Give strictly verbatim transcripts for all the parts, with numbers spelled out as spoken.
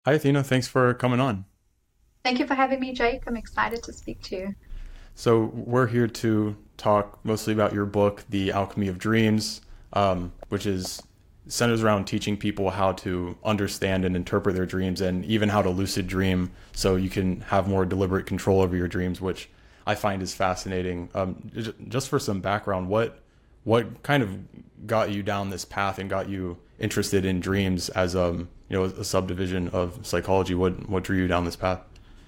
Hi, Athena. Thanks for coming on. Thank you for having me, Jake. I'm excited to speak to you. So, we're here to talk mostly about your book, The Alchemy of Dreams, um, which is centers around teaching people how to understand and interpret their dreams and even how to lucid dream so you can have more deliberate control over your dreams, which I find is fascinating. Um, j- just for some background, what what kind of got you down this path and got you interested in dreams as um you know a subdivision of psychology? What what drew you down this path?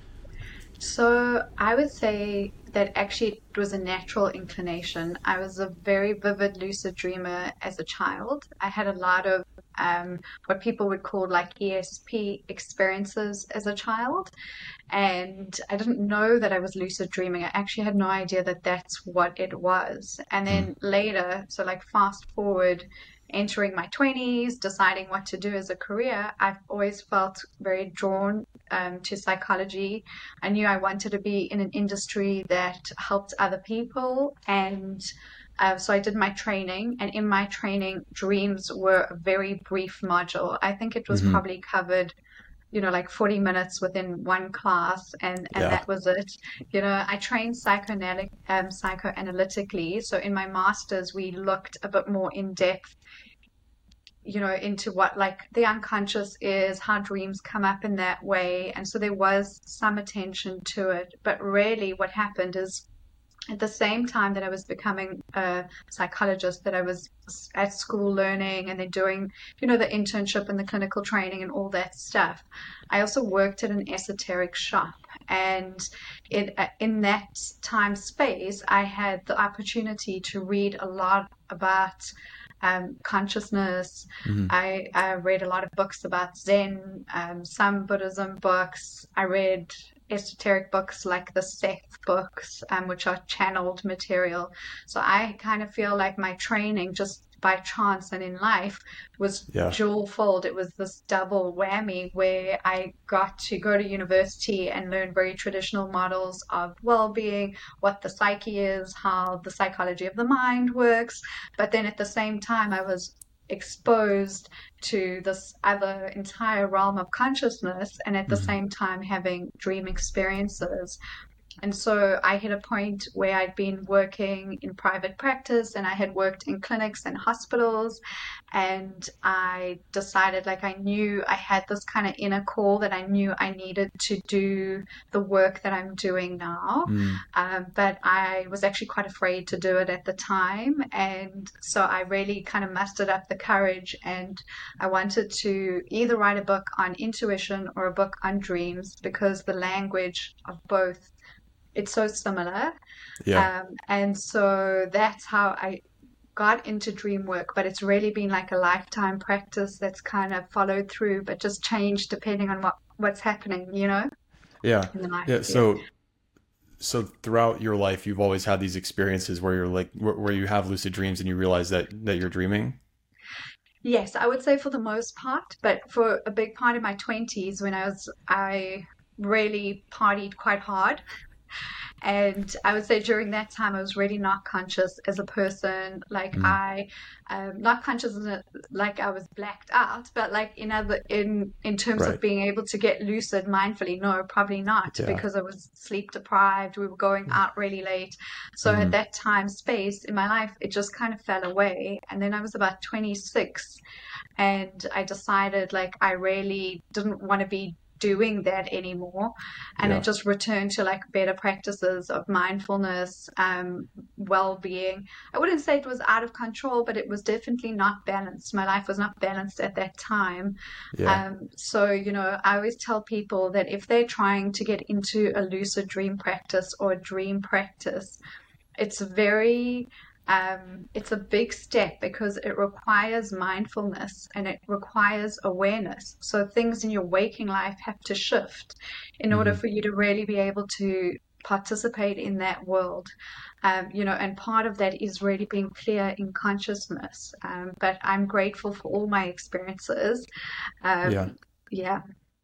So, I would say that actually it was a natural inclination. I was a very vivid lucid dreamer as a child. I had a lot of um, what people would call like E S P experiences as a child. And I didn't know that I was lucid dreaming. I actually had no idea that that's what it was. And Mm, then later, so like fast forward, entering my twenties, deciding what to do as a career, I've always felt very drawn um, to psychology. I knew I wanted to be in an industry that helped other people. And uh, so I did my training, and in my training, dreams were a very brief module. I think it was hmm. probably covered you know, like forty minutes within one class, and and Yeah. that was it. You know, I trained psychoanalytic um, psychoanalytically. So in my masters, we looked a bit more in depth, you know, into what like the unconscious is, how dreams come up in that way. And so there was some attention to it. But really what happened is at the same time that I was becoming a psychologist, that I was at school learning and then doing, you know, the internship and the clinical training and all that stuff, I also worked at an esoteric shop. And in, in that time space, I had the opportunity to read a lot about um, consciousness. Hmm. I, I read a lot of books about Zen, um, some Buddhism books. I read esoteric books like the Seth books, um, which are channeled material. So I kind of feel like my training, just by chance and in life, was Yeah. dual fold. It was this double whammy where I got to go to university and learn very traditional models of well being, what the psyche is, how the psychology of the mind works. But then at the same time, I was exposed to this other entire realm of consciousness and at the Hmm. same time having dream experiences. And so I hit a point where I'd been working in private practice and I had worked in clinics and hospitals. And I decided, like, I knew I had this kind of inner call that I knew I needed to do the work that I'm doing now. Mm. Um, but I was actually quite afraid to do it at the time. And so I really kind of mustered up the courage and I wanted to either write a book on intuition or a book on dreams because the language of both it's so similar. Yeah. Um, and so that's how I got into dream work, but it's really been like a lifetime practice that's kind of followed through, but just changed depending on what what's happening, you know, Yeah. in the life. Yeah. Yeah. So, so throughout your life, you've always had these experiences where you're like, where, where you have lucid dreams and you realize that that you're dreaming. Yes, I would say for the most part, but for a big part of my twenties when I was I really partied quite hard. And I would say during that time, I was really not conscious as a person. Like Mm. I, um, not conscious as a, like I was blacked out, but like in other in in terms of Right. being able to get lucid mindfully, no, probably not Yeah. because I was sleep deprived. We were going out really late, so at Hmm. that time space in my life, it just kind of fell away. And then I was about twenty-six, and I decided like I really didn't want to be doing that anymore and I Yeah. just returned to like better practices of mindfulness, um, well-being. I wouldn't say it was out of control, but it was definitely not balanced. My life was not balanced at that time. Yeah. Um, so, you know, I always tell people that if they're trying to get into a lucid dream practice or a dream practice, it's very um, it's a big step because it requires mindfulness and it requires awareness. So things in your waking life have to shift in order Hmm. for you to really be able to participate in that world. Um, you know, and part of that is really being clear in consciousness. Um, but I'm grateful for all my experiences. Yeah. Um, yeah.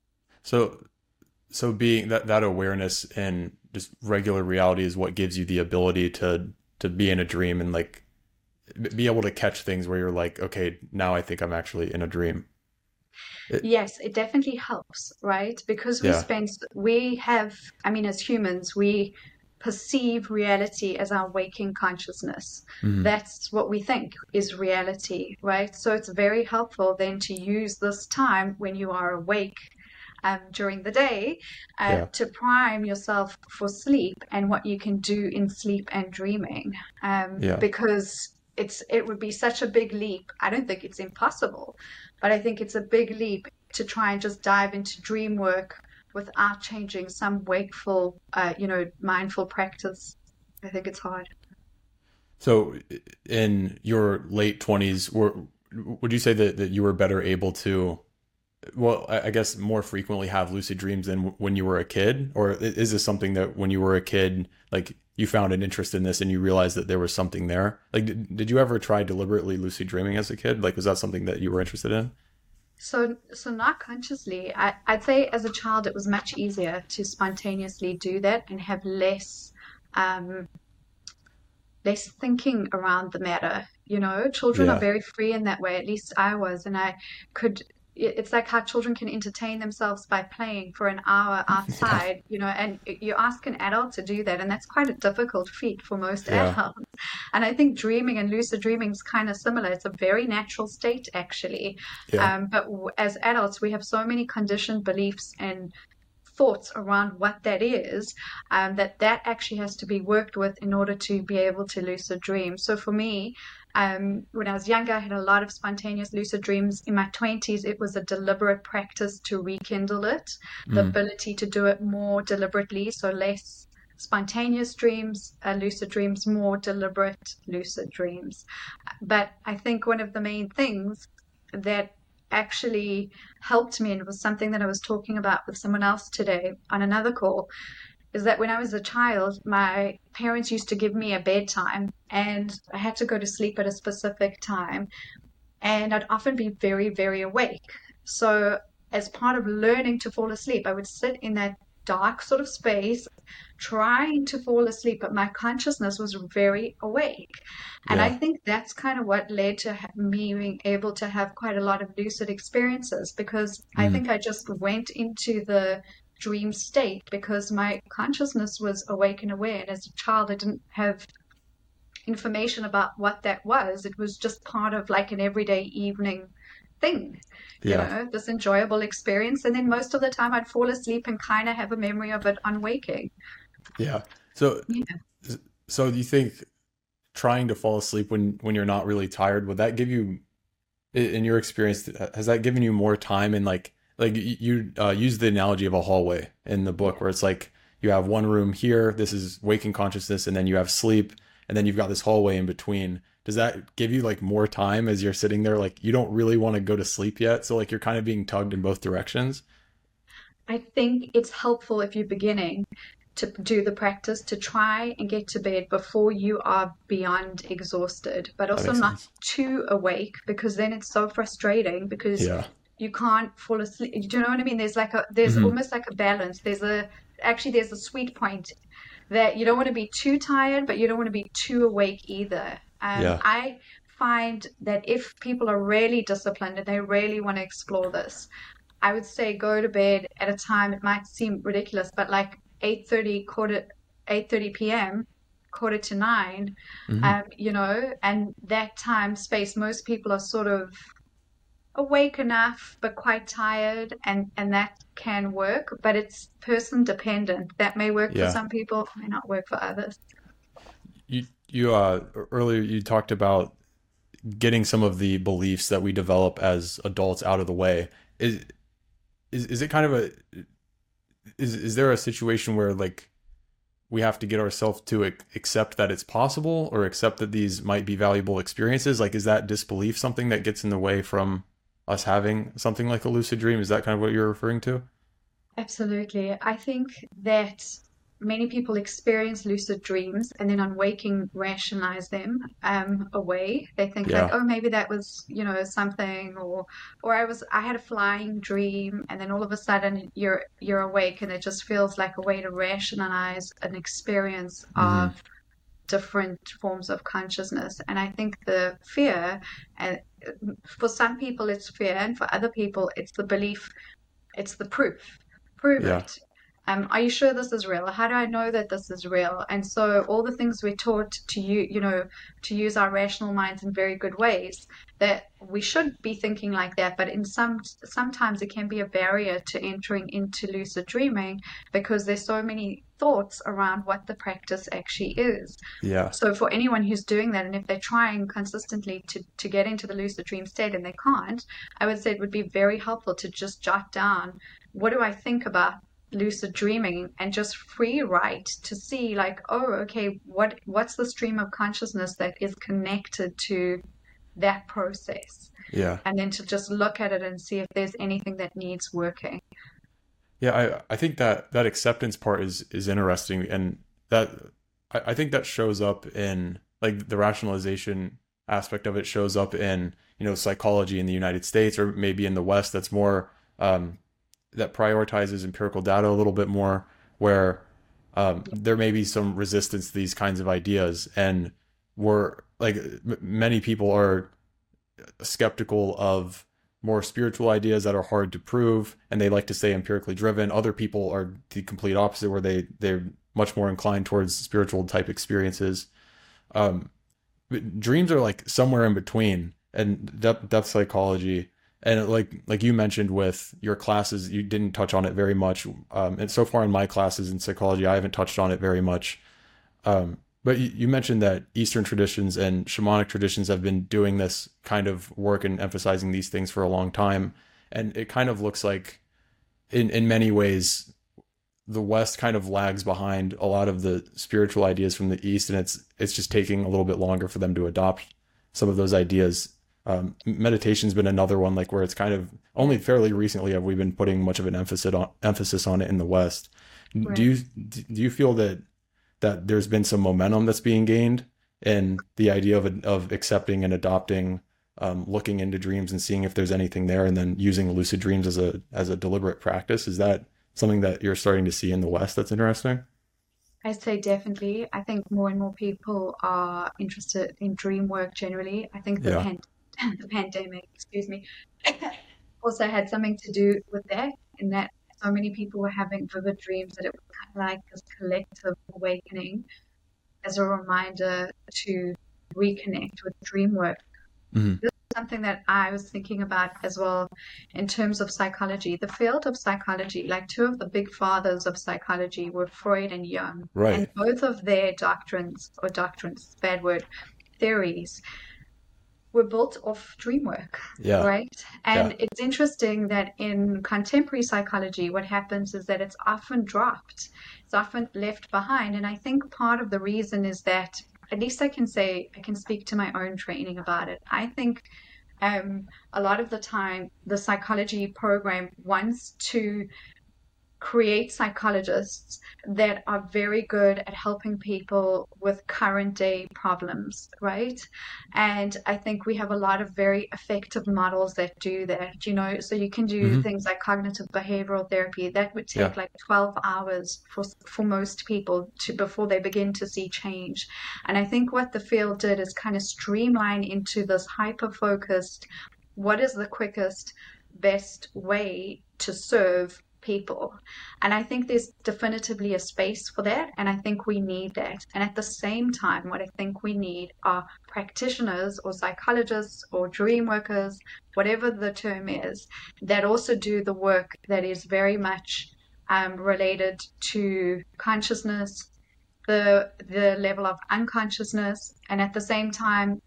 So, so being that that awareness and just regular reality is what gives you the ability to to be in a dream and like be able to catch things where you're like, okay, now I think I'm actually in a dream. It, Yes, it definitely helps, right? Because we yeah. spend, we have, I mean, as humans, we perceive reality as our waking consciousness. Hmm. That's what we think is reality, right? So it's very helpful then to use this time when you are awake um, during the day uh, Yeah. to prime yourself for sleep and what you can do in sleep and dreaming. Um, Yeah. because it's it would be such a big leap. I don't think it's impossible, but I think it's a big leap to try and just dive into dream work without changing some wakeful, uh, you know, mindful practice. I think it's hard. So in your late twenties, were, would you say that, that you were better able to, well, I I guess more frequently have lucid dreams than w- when you were a kid? Or i- is this something that when you were a kid, like you found an interest in this and you realized that there was something there? Like, did, did you ever try deliberately lucid dreaming as a kid? Like, was that something that you were interested in? So, so not consciously, I, I'd say as a child it was much easier to spontaneously do that and have less, um, less thinking around the matter. You know, children are Yeah. very free in that way. At least I was, and I could. It's like how children can entertain themselves by playing for an hour Yeah. outside, you know, and you ask an adult to do that, and that's quite a difficult feat for most Yeah. adults. And I think dreaming and lucid dreaming is kind of similar. It's a very natural state, actually. Yeah. Um, but w- as adults, we have so many conditioned beliefs and thoughts around what that is, um, that that actually has to be worked with in order to be able to lucid dream. So for me, um, when I was younger, I had a lot of spontaneous lucid dreams. In my twenties, it was a deliberate practice to rekindle it, the Mm. ability to do it more deliberately, so less spontaneous dreams, uh, lucid dreams, more deliberate lucid dreams. But I think one of the main things that actually helped me, and it was something that I was talking about with someone else today on another call, is that when I was a child, my parents used to give me a bedtime and I had to go to sleep at a specific time. And I'd often be very, very awake. So, as part of learning to fall asleep, I would sit in that dark sort of space trying to fall asleep, but my consciousness was very awake. And I Yeah. think that's kind of what led to me being able to have quite a lot of lucid experiences because I Mm. think I just went into the dream state because my consciousness was awake and aware. And as a child, I didn't have information about what that was. It was just part of like an everyday evening thing, you Yeah. know, this enjoyable experience. And then most of the time I'd fall asleep and kind of have a memory of it on waking. Yeah. So, Yeah. so do you think trying to fall asleep when when you're not really tired, would that give you, i- in your experience, has that given you more time? And like like y- you uh, use the analogy of a hallway in the book Yeah. where it's like you have one room here, this is waking consciousness, and then you have sleep, and then you've got this hallway in between. Does that give you like more time as you're sitting there, like you don't really want to go to sleep yet, so like you're kind of being tugged in both directions? I think it's helpful if you're beginning to do the practice to try and get to bed before you are beyond exhausted, but That also makes not sense. too awake because then it's so frustrating because Yeah. you can't fall asleep. Do you know what I mean? There's like a there's Hmm. almost like a balance. There's a actually there's a sweet point that you don't want to be too tired, but you don't want to be too awake either. Um, Yeah. I find that if people are really disciplined and they really want to explore this, I would say go to bed at a time, it might seem ridiculous, but like eight thirty, quarter, eight thirty p m, quarter to nine, Hmm. um, you know, and that time space, most people are sort of awake enough but quite tired and and that can work, but it's person dependent. That may work for Yeah. some people, may not work for others. You you uh earlier you talked about getting some of the beliefs that we develop as adults out of the way. Is is is it kind of a, is is there a situation where like we have to get ourselves to ac- accept that it's possible or accept that these might be valuable experiences? Like, is that disbelief something that gets in the way from us having something like a lucid dream? Is that kind of what you're referring to? Absolutely. I think that many people experience lucid dreams and then on waking rationalize them um, away. They think like, Yeah. oh, maybe that was, you know, something, or or I was I had a flying dream, and then all of a sudden you're you're awake, and it just feels like a way to rationalize an experience Hmm. of different forms of consciousness. And I think the fear, and for some people it's fear, and for other people it's the belief, it's the proof. Prove Yeah. it. Um, are you sure this is real? How do I know that this is real? And so all the things we're taught to you, you know, to use our rational minds in very good ways, that we should be thinking like that. But in some, sometimes it can be a barrier to entering into lucid dreaming because there's so many thoughts around what the practice actually is. Yeah. So for anyone who's doing that, and if they're trying consistently to, to get into the lucid dream state and they can't, I would say it would be very helpful to just jot down, what do I think about lucid dreaming, and just free write to see like, oh, okay, what what's the stream of consciousness that is connected to that process, Yeah. and then to just look at it and see if there's anything that needs working. Yeah, I, I think that that acceptance part is is interesting, and that I, I think that shows up in like the rationalization aspect of it shows up in, you know, psychology in the United States or maybe in the West that's more um, that prioritizes empirical data a little bit more, where um, there may be some resistance to these kinds of ideas, and we're like m- many people are skeptical of more spiritual ideas that are hard to prove, and they like to stay empirically driven. Other people are the complete opposite, where they they're much more inclined towards spiritual type experiences. Um, but dreams are like somewhere in between, and depth, depth psychology, and like like you mentioned with your classes, you didn't touch on it very much. Um, and so far in my classes in psychology, I haven't touched on it very much. Um, but you, you mentioned that Eastern traditions and shamanic traditions have been doing this kind of work and emphasizing these things for a long time. And it kind of looks like in, in many ways, the West kind of lags behind a lot of the spiritual ideas from the East. And it's, it's just taking a little bit longer for them to adopt some of those ideas. Um, meditation's been another one, like where it's kind of only fairly recently have we been putting much of an emphasis on emphasis on it in the West. Right. Do you, do you feel that that there's been some momentum that's being gained in the idea of of accepting and adopting, um, looking into dreams and seeing if there's anything there, and then using lucid dreams as a as a deliberate practice? Is that something that you're starting to see in the West that's interesting? I'd say definitely. I think more and more people are interested in dream work generally. I think the Yeah. pan the pandemic, excuse me, also had something to do with that, in that so many people were having vivid dreams that it was kind of like this collective awakening as a reminder to reconnect with dream work. Hmm. This is something that I was thinking about as well in terms of psychology. The field of psychology, like two of the big fathers of psychology were Freud and Jung, and Right. both of their doctrines, or doctrines, bad word, theories, were built off dream work, Yeah. right? Yeah. And it's interesting that in contemporary psychology, what happens is that it's often dropped, it's often left behind. And I think part of the reason is that, at least I can say, I can speak to my own training about it. I think um, a lot of the time, the psychology program wants to create psychologists that are very good at helping people with current day problems, right? And I think we have a lot of very effective models that do that, you know. So you can do Hmm. things like cognitive behavioral therapy. That would Yeah. take like twelve hours for for most people to before they begin to see change. And I think what the field did is kind of streamline into this hyper focused, what is the quickest, best way to serve people. And I think there's definitively a space for that. And I think we need that. And at the same time, what I think we need are practitioners or psychologists or dream workers, whatever the term is, that also do the work that is very much um, related to consciousness, the the level of unconsciousness, and at the same time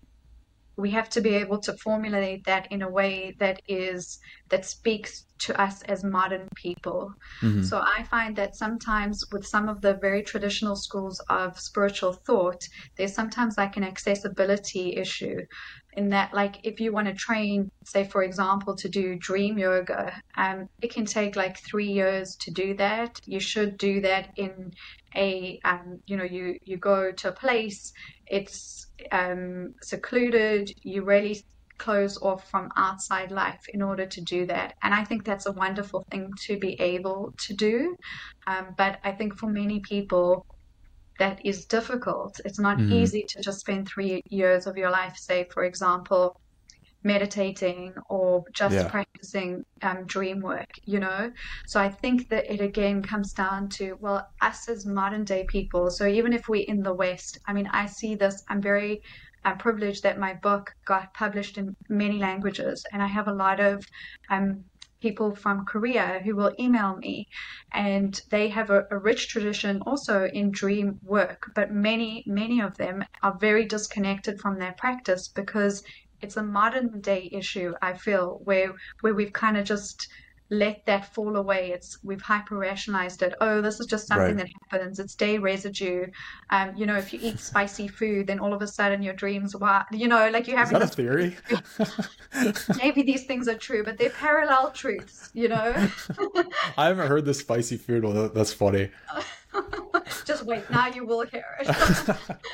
we have to be able to formulate that in a way that is that speaks to us as modern people. Hmm. So I find that sometimes with some of the very traditional schools of spiritual thought, there's sometimes like an accessibility issue, in that, like, if you want to train, say for example, to do dream yoga, um, it can take like three years to do that. You should do that in a um, you know, you you go to a place, it's um, secluded, you really close off from outside life in order to do that. And I think that's a wonderful thing to be able to do. Um, but I think for many people, that is difficult. It's not Hmm. easy to just spend three years of your life, say, for example, meditating or just Yeah. practicing um, dream work, you know? So I think that it again comes down to, well, us as modern day people. So even if we're in the West, I mean, I see this, I'm very uh, privileged that my book got published in many languages, and I have a lot of um, people from Korea who will email me, and they have a, a rich tradition also in dream work, but many, many of them are very disconnected from their practice because it's a modern day issue, I feel, where where we've kind of just let that fall away. It's we've hyper rationalized it. Oh, this is just something Right. that happens. It's day residue. Um, you know, if you eat spicy food, then all of a sudden your dreams are, you know, like you're Is having that a this theory? maybe these things are true, but they're parallel truths, you know? I haven't heard the spicy food one. That- That's funny. Just wait, now you will hear it.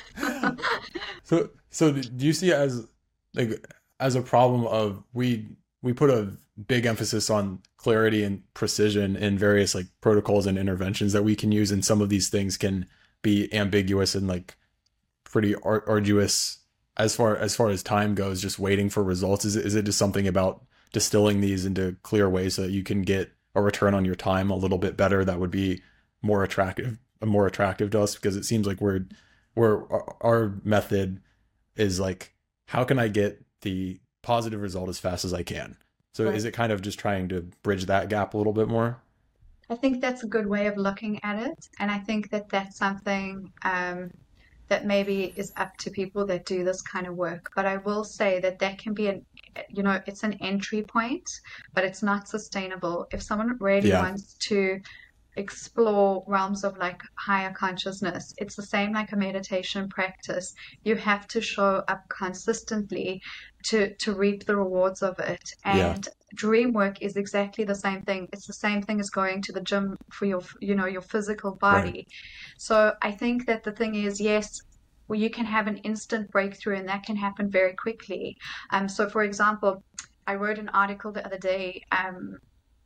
So, so do you see it as like as a problem of we we put a big emphasis on clarity and precision in various like protocols and interventions that we can use, and some of these things can be ambiguous and like pretty ar- arduous as far as far as time goes, just waiting for results. Is it, is it just something about distilling these into clear ways so that you can get a return on your time a little bit better that would be more attractive, more attractive to us? Because it seems like we're we're our our method is like, how can I get the positive result as fast as I can? So is Right. it kind of just trying to bridge that gap a little bit more? I think that's a good way of looking at it. And I think that that's something um, that maybe is up to people that do this kind of work. But I will say that that can be an, you know, it's an entry point, but it's not sustainable. If someone really Yeah. wants to explore realms of like higher consciousness. It's the same like a meditation practice. You have to show up consistently to to reap the rewards of it. Yeah. And dream work is exactly the same thing. It's the same thing as going to the gym for your, you know, your physical Right. body. So I think that the thing is, yes, well, you can have an instant breakthrough and that can happen very quickly. Um, so for example, I wrote an article the other day um,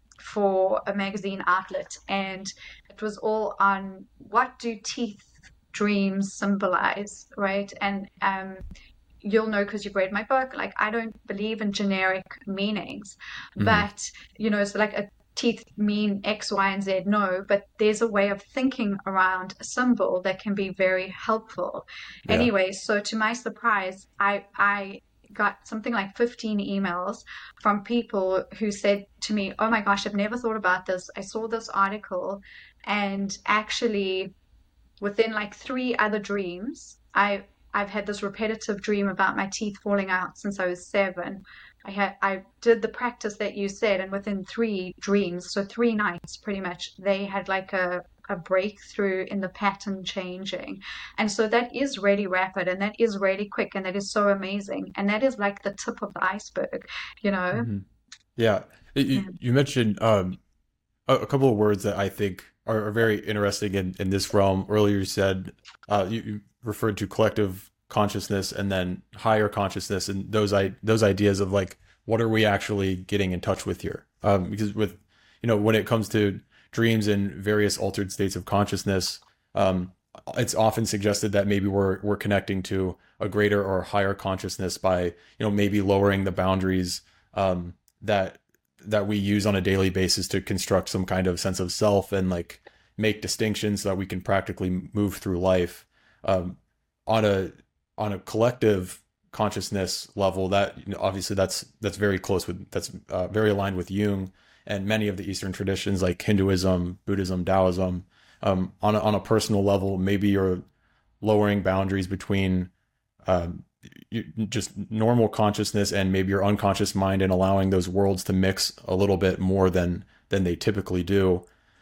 for a magazine outlet, and it was all on what do teeth dreams symbolize, right? And um, you'll know because you've read my book, like I don't believe in generic meanings, Hmm. but you know, it's like a teeth mean X, Y, and Z. No, but there's a way of thinking around a symbol that can be very helpful. Yeah. Anyway, so to my surprise, I I got something like fifteen emails from people who said to me, "Oh my gosh, I've never thought about this. I saw this article, and actually within like three other dreams, I I've had this repetitive dream about my teeth falling out since I was seven. I had I did the practice that you said, and within three dreams, so three nights pretty much, they had like a a breakthrough in the pattern changing. And so that is really rapid and that is really quick and that is so amazing. And that is like the tip of the iceberg, you know? Hmm. Yeah. You, Yeah. you mentioned um, a, a couple of words that I think are, are very interesting in, in this realm. Earlier, you said uh, you, you referred to collective consciousness and then higher consciousness, and those I those ideas of like what are we actually getting in touch with here? Um, because with you know when it comes to dreams and various altered states of consciousness, um, it's often suggested that maybe we're we're connecting to a greater or higher consciousness by you know maybe lowering the boundaries um, that that we use on a daily basis to construct some kind of sense of self and like make distinctions so that we can practically move through life um, on a on a collective consciousness level. That you know, obviously that's that's very close with that's uh, very aligned with Jung and many of the Eastern traditions like Hinduism, Buddhism, Taoism. Um, on a, on a personal level, maybe you're lowering boundaries between um, you, just normal consciousness and maybe your unconscious mind and allowing those worlds to mix a little bit more than than they typically do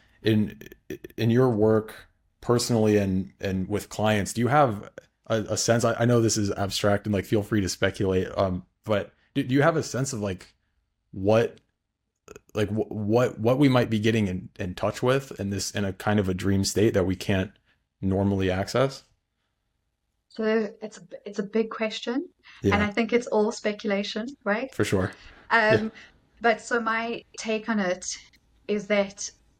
in in your work personally and and with clients. Do you have a, a sense, I, I know this is abstract and like feel free to speculate, um but do, do you have a sense of like what like wh- what what we might be getting in, in touch with in this in a kind of a dream state that we can't normally access? So it's a, it's a big question, and Yeah, I think it's all speculation, right? for sure. Yeah. Um, but so my take on it is that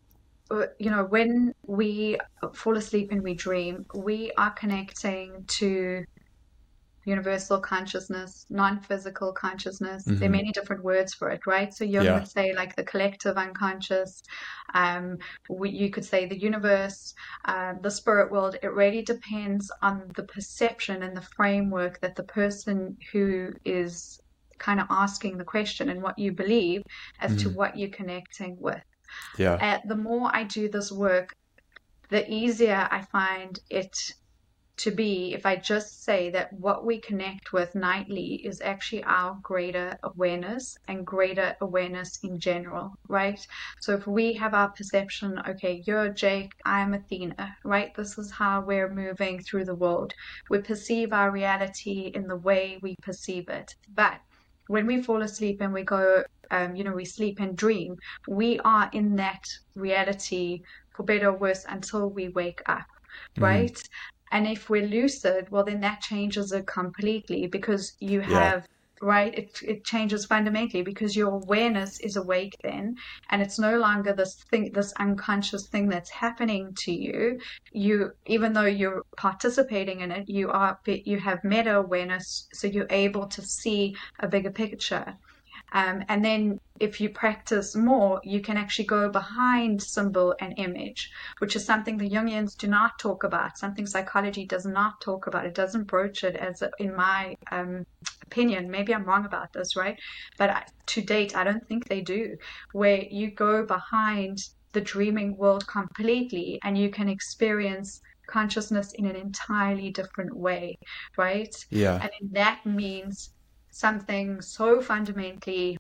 uh, you know, when we fall asleep and we dream, we are connecting to universal consciousness, non-physical consciousness. There are Hmm. many different words for it, right? So Jung Yeah. would say like the collective unconscious. Um, we, you could say the universe, uh, the spirit world. It really depends on the perception and the framework that the person who is kind of asking the question and what you believe as to Hmm. what you're connecting with. Yeah. Uh, the more I do this work, the easier I find it to be if I just say that what we connect with nightly is actually our greater awareness and greater awareness in general, right? So if we have our perception, okay, you're Jake, I'm Athena, right? This is how we're moving through the world. We perceive our reality in the way we perceive it. But when we fall asleep and we go, um, you know, we sleep and dream, we are in that reality for better or worse until we wake up, Hmm. right? And if we're lucid, well, then that changes it completely because you Yeah. have, right? It, it changes fundamentally because your awareness is awake then, and it's no longer this thing, this unconscious thing that's happening to you. You, even though you're participating in it, you are, you have meta awareness, so you're able to see a bigger picture. Um, and then if you practice more, you can actually go behind symbol and image, which is something the Jungians do not talk about, something psychology does not talk about. It doesn't broach it as, a, in my um, opinion. Maybe I'm wrong about this, right? But I, to date, I don't think they do, where you go behind the dreaming world completely and you can experience consciousness in an entirely different way, right? Yeah. And that means something so fundamentally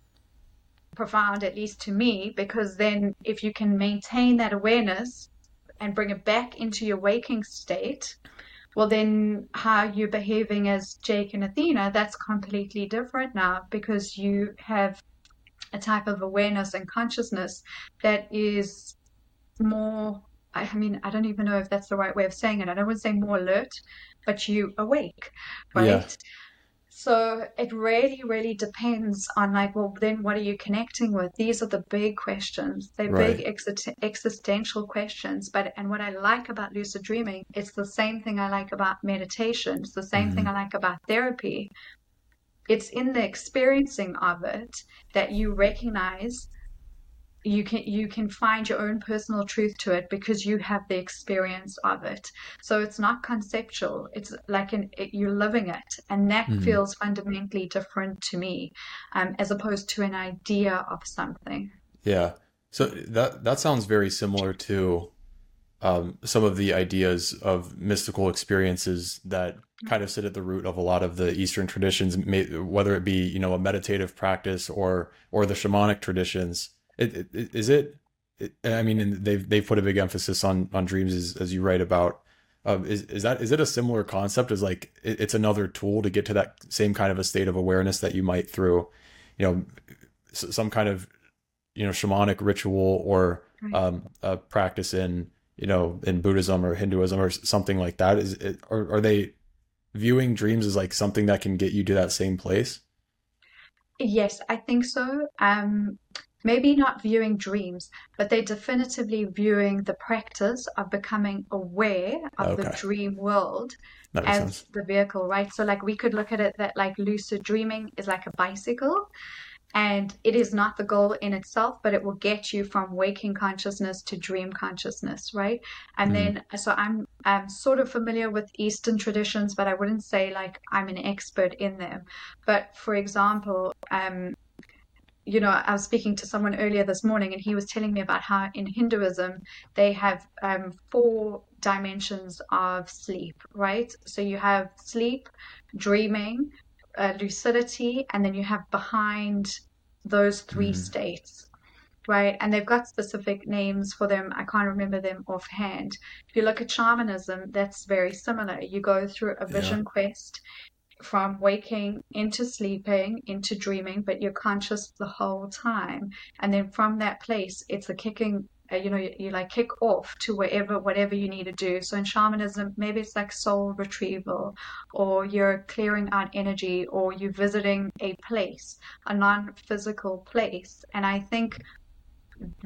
profound, at least to me, because then if you can maintain that awareness and bring it back into your waking state, well, then how you're behaving as Jake and Athena, that's completely different now because you have a type of awareness and consciousness that is more. I mean, I don't even know if that's the right way of saying it. I don't want to say more alert, but you awake, Yeah. right? So it really, really depends on like, well, then what are you connecting with? These are the big questions. They're big Right. exist- existential questions. But and what I like about lucid dreaming, it's the same thing I like about meditation. It's the same thing Hmm. I like about therapy. It's in the experiencing of it that you recognize you can you can find your own personal truth to it because you have the experience of it. So it's not conceptual, it's like an it, you're living it, and that Hmm. feels fundamentally different to me, um, as opposed to an idea of something. Yeah. So that that sounds very similar to um, some of the ideas of mystical experiences that kind of sit at the root of a lot of the Eastern traditions, may, whether it be you know a meditative practice or or the shamanic traditions. It, it, is it, it? I mean, and they've they've put a big emphasis on on dreams, as, as you write about. Um, is is that is it a similar concept as like it, it's another tool to get to that same kind of a state of awareness that you might through, you know, some kind of you know shamanic ritual or Right. um, a practice in you know in Buddhism or Hinduism or something like that? Is it, or are they viewing dreams as like something that can get you to that same place? Yes, I think so. Um, maybe not viewing dreams, but they're definitively viewing the practice of becoming aware of the Okay, dream world that makes as sense. the vehicle, right? So, like, we could look at it that, like, lucid dreaming is like a bicycle, and it is not the goal in itself, but it will get you from waking consciousness to dream consciousness, right? And Mm, then, so I'm I'm sort of familiar with Eastern traditions, but I wouldn't say like I'm an expert in them. But for example, um, you know, I was speaking to someone earlier this morning, and he was telling me about how in Hinduism they have um, four dimensions of sleep, right? So you have sleep, dreaming, uh, lucidity, and then you have behind those three mm, states, right? And they've got specific names for them. I can't remember them offhand. If you look at shamanism, that's very similar. You go through a yeah. vision quest from waking into sleeping into dreaming, but you're conscious the whole time. And then from that place, it's a kicking. Uh, you know, you, you like kick off to wherever, whatever you need to do. So in shamanism, maybe it's like soul retrieval, or you're clearing out energy, or you're visiting a place, a non-physical place. And I think the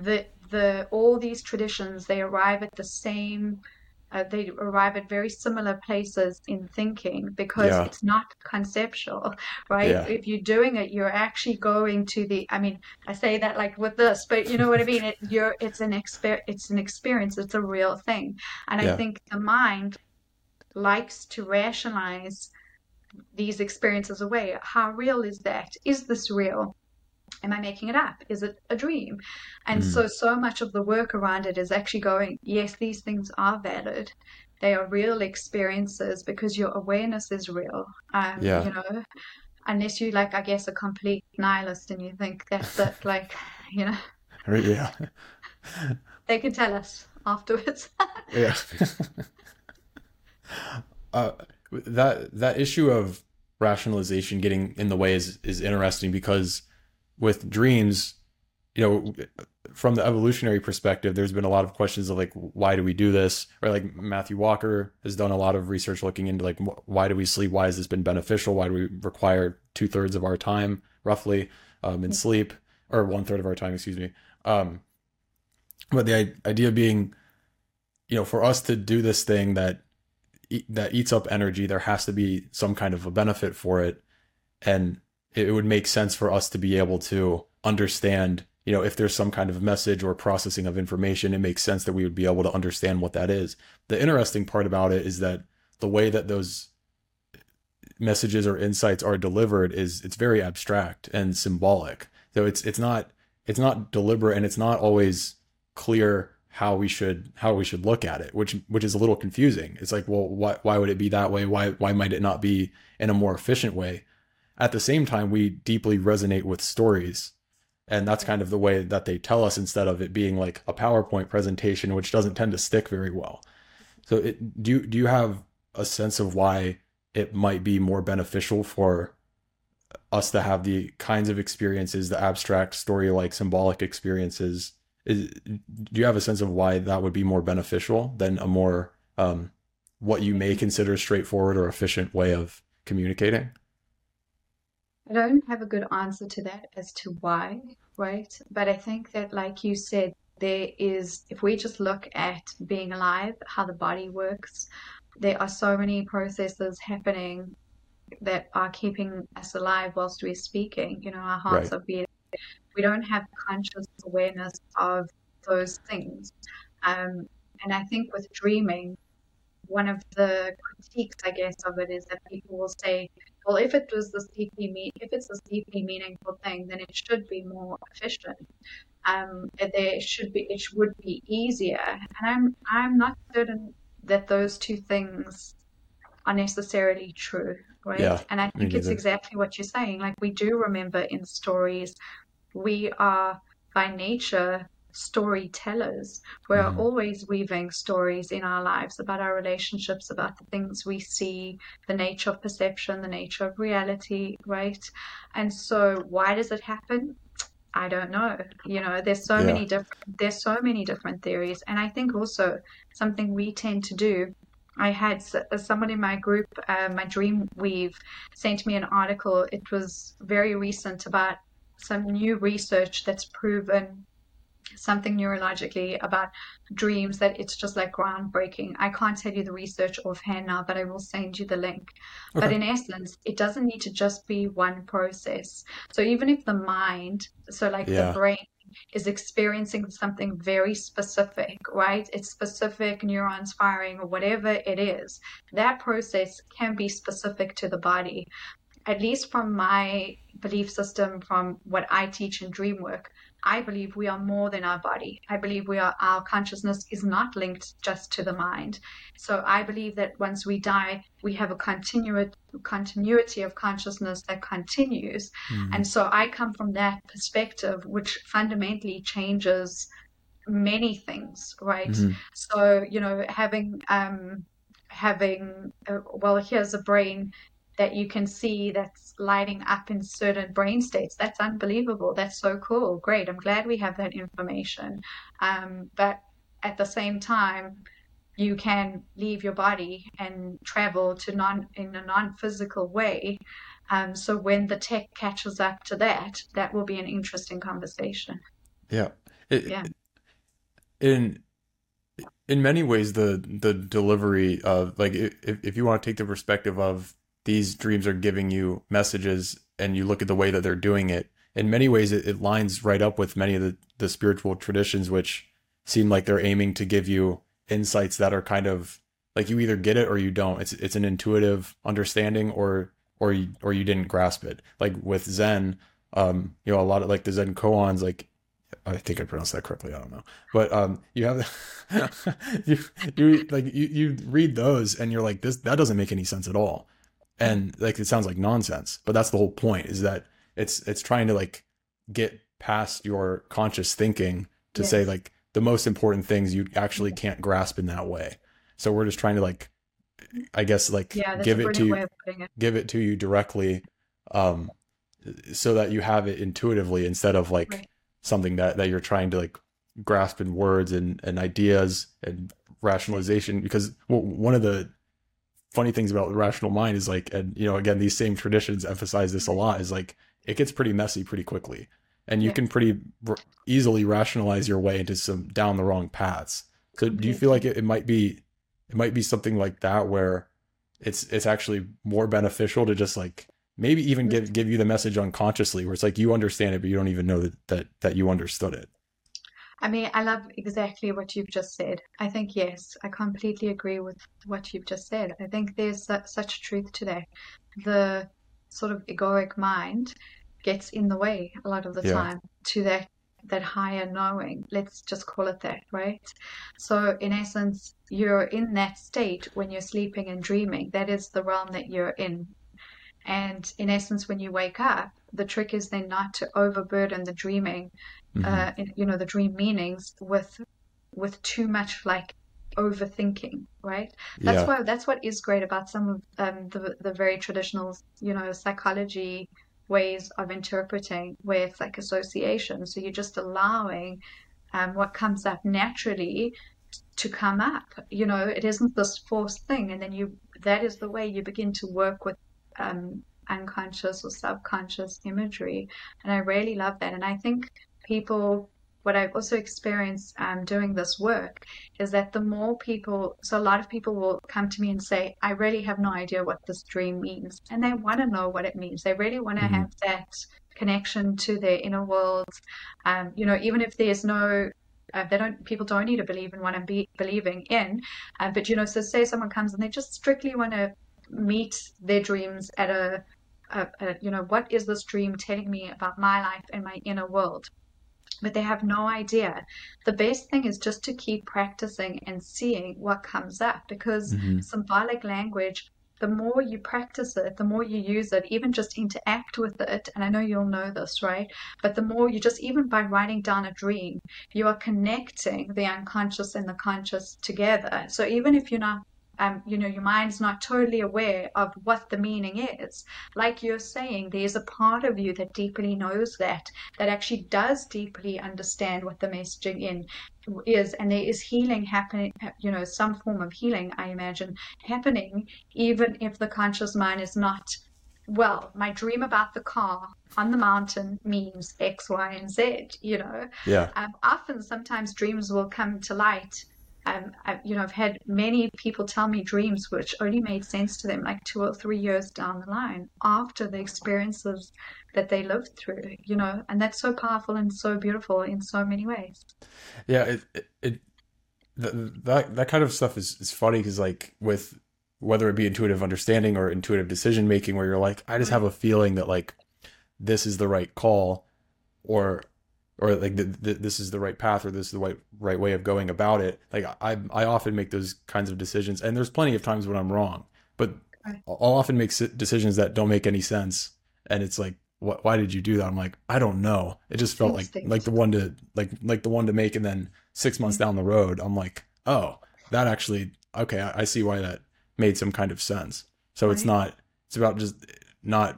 the all these traditions, they arrive at the same uh, they arrive at very similar places in thinking because Yeah. it's not conceptual, right? Yeah. If you're doing it, you're actually going to the, I mean, I say that like with this, but you know what I mean? It, you're, it's an exper it's an experience, it's a real thing. And I Yeah. think the mind likes to rationalize these experiences away. How real is that? Is this real? Am I making it up? Is it a dream? And Mm. so, so much of the work around it is actually going, yes, these things are valid. They are real experiences because your awareness is real. Um, Yeah. you know, unless you like, I guess, a complete nihilist and you think that's it, like, you know, Right, yeah. they can tell us afterwards. Yeah. uh, that that issue of rationalization getting in the way is is interesting because with dreams, you know, from the evolutionary perspective, there's been a lot of questions of like, why do we do this? Or like Matthew Walker has done a lot of research looking into like, why do we sleep? Why has this been beneficial? Why do we require two thirds of our time roughly um, in sleep, or one third of our time, excuse me. Um, but the idea being, you know, for us to do this thing that that eats up energy, there has to be some kind of a benefit for it, and it would make sense for us to be able to understand, you know, if there's some kind of message or processing of information, it makes sense that we would be able to understand what that is. The interesting part about it is that the way that those messages or insights are delivered is it's very abstract and symbolic. So it's it's not it's not deliberate, and it's not always clear how we should how we should look at it, which which is a little confusing. It's like, well, why why would it be that way? Why why might it not be in a more efficient way? At the same time, we deeply resonate with stories, and that's kind of the way that they tell us, instead of it being like a PowerPoint presentation, which doesn't tend to stick very well. So it, do you, do you have a sense of why it might be more beneficial for us to have the kinds of experiences, the abstract story-like symbolic experiences? Is, do you have a sense of why that would be more beneficial than a more um, what you may consider straightforward or efficient way of communicating? I don't have a good answer to that as to why, right? But I think that, like you said, there is, if we just look at being alive, how the body works, there are so many processes happening that are keeping us alive whilst we're speaking. You know, our hearts Right. are beating. We don't have conscious awareness of those things. Um, and I think with dreaming, one of the critiques, I guess, of it is that people will say, well, if it was this deeply mean, if it's this deeply meaningful thing, then it should be more efficient. Um, and there should be, it would be easier. And I'm, I'm not certain that those two things are necessarily true, right? Yeah, And I me think it's neither. exactly what you're saying. Like we do remember in stories, we are by nature storytellers. We're Hmm. always weaving stories in our lives about our relationships, about the things we see, the nature of perception, the nature of reality, right? And so why does it happen? I don't know. You know, there's so Yeah. many different there's so many different theories. And I think also something we tend to do. I had s- uh, someone in my group, uh, my Dream Weave, sent me an article. It was very recent about some new research that's proven something neurologically about dreams that it's just like groundbreaking. I can't tell you the research offhand now, but I will send you the link. But Okay. in essence, it doesn't need to just be one process. So even if the mind, so like the Yeah. brain, is experiencing something very specific, right? It's specific neurons firing or whatever it is. That process can be specific to the body. At least from my belief system, from what I teach in dream work, I believe we are more than our body. I believe we are, our consciousness is not linked just to the mind. So I believe that once we die, we have a continu- continuity of consciousness that continues. Hmm. And so I come from that perspective, which fundamentally changes many things, right? Hmm. So, you know, having um having uh, well, here's a brain that you can see that's lighting up in certain brain states. That's unbelievable. That's so cool. Great. I'm glad we have that information. Um, but at the same time, you can leave your body and travel to non in a non-physical way. Um, so when the tech catches up to that, that will be an interesting conversation. Yeah. It, Yeah. in in many ways, the the delivery of like if if you want to take the perspective of these dreams are giving you messages, and you look at the way that they're doing it, in many ways it, it lines right up with many of the the spiritual traditions, which seem like they're aiming to give you insights that are kind of like you either get it or you don't. It's it's an intuitive understanding, or or you, or you didn't grasp it. Like with Zen, um, you know, a lot of like the Zen koans, like I think I pronounced that correctly. I don't know, but um, you have you you like you you read those and you're like, this that doesn't make any sense at all, and like it sounds like nonsense. But that's the whole point, is that it's it's trying to like get past your conscious thinking to Yes. say like the most important things you actually can't grasp in that way. So we're just trying to like, I guess like Yeah, that's a give it to brilliant way you, of putting it. give it to you directly, um, so that you have it intuitively, instead of like Right. something that, that you're trying to like grasp in words and, and ideas and rationalization. Because well, one of the funny things about the rational mind is like, and you know, again, these same traditions emphasize this a lot, is like it gets pretty messy pretty quickly, and you Yes, can pretty r- easily rationalize your way into some down the wrong paths. So do you feel like completely. it, it might be it might be something like that, where it's it's actually more beneficial to just like maybe even give give you the message unconsciously, where it's like you understand it but you don't even know that that, that you understood it. I mean, I love exactly what you've just said. I think, yes, I completely agree with what you've just said. I think there's su- such truth to that. The sort of egoic mind gets in the way a lot of the Yeah. time to that that higher knowing. Let's just call it that, right? So in essence, you're in that state when you're sleeping and dreaming. That is the realm that you're in. And in essence, when you wake up, the trick is then not to overburden the dreaming, Hmm. uh, you know, the dream meanings with with too much like overthinking, right? That's Yeah. why that's what is great about some of um, the the very traditional, you know, psychology ways of interpreting, where it's like association. So you're just allowing um, what comes up naturally to come up. You know, it isn't this forced thing, and then you that is the way you begin to work with um, unconscious or subconscious imagery. And I really love that. And I think people, what I've also experienced um, doing this work is that the more people, so a lot of people will come to me and say, I really have no idea what this dream means. And they want to know what it means. They really want to Hmm. have that connection to their inner world. Um, you know, even if there's no uh, they don't people don't need to believe in what I'm be, believing in, uh, but you know, so say someone comes and they just strictly want to meet their dreams at a, a, a you know, what is this dream telling me about my life and my inner world, but they have no idea. The best thing is just to keep practicing and seeing what comes up, because Hmm. symbolic language, the more you practice it, the more you use it, even just interact with it. And I know you'll know this, right? But the more you just, even by writing down a dream, you are connecting the unconscious and the conscious together. So even if you're not um, you know, your mind's not totally aware of what the meaning is. Like you're saying, there's a part of you that deeply knows that, that actually does deeply understand what the messaging in is, and there is healing happening, you know, some form of healing, I imagine, happening, even if the conscious mind is not, well, my dream about the car on the mountain means X, Y, and Z, you know. Yeah. Um, often, sometimes dreams will come to light. Um, I, you know, I've had many people tell me dreams which only made sense to them like two or three years down the line after the experiences that they lived through, you know, and that's so powerful and so beautiful in so many ways. Yeah. It, it, it th- that, that kind of stuff is, is funny, because like with whether it be intuitive understanding or intuitive decision making, where you're like, I just have Right. a feeling that like this is the right call, or or like th- th- this is the right path, or this is the right right way of going about it. Like I I often make those kinds of decisions, and there's plenty of times when I'm wrong, but Right. I'll often make decisions that don't make any sense, and it's like, what? Why did you do that? I'm like, I don't know. It just felt like like Instinct. the one to like like the one to make, and then six months Yeah. down the road, I'm like, oh, that actually okay. I, I see why that made some kind of sense. So it's Right. not. It's about just not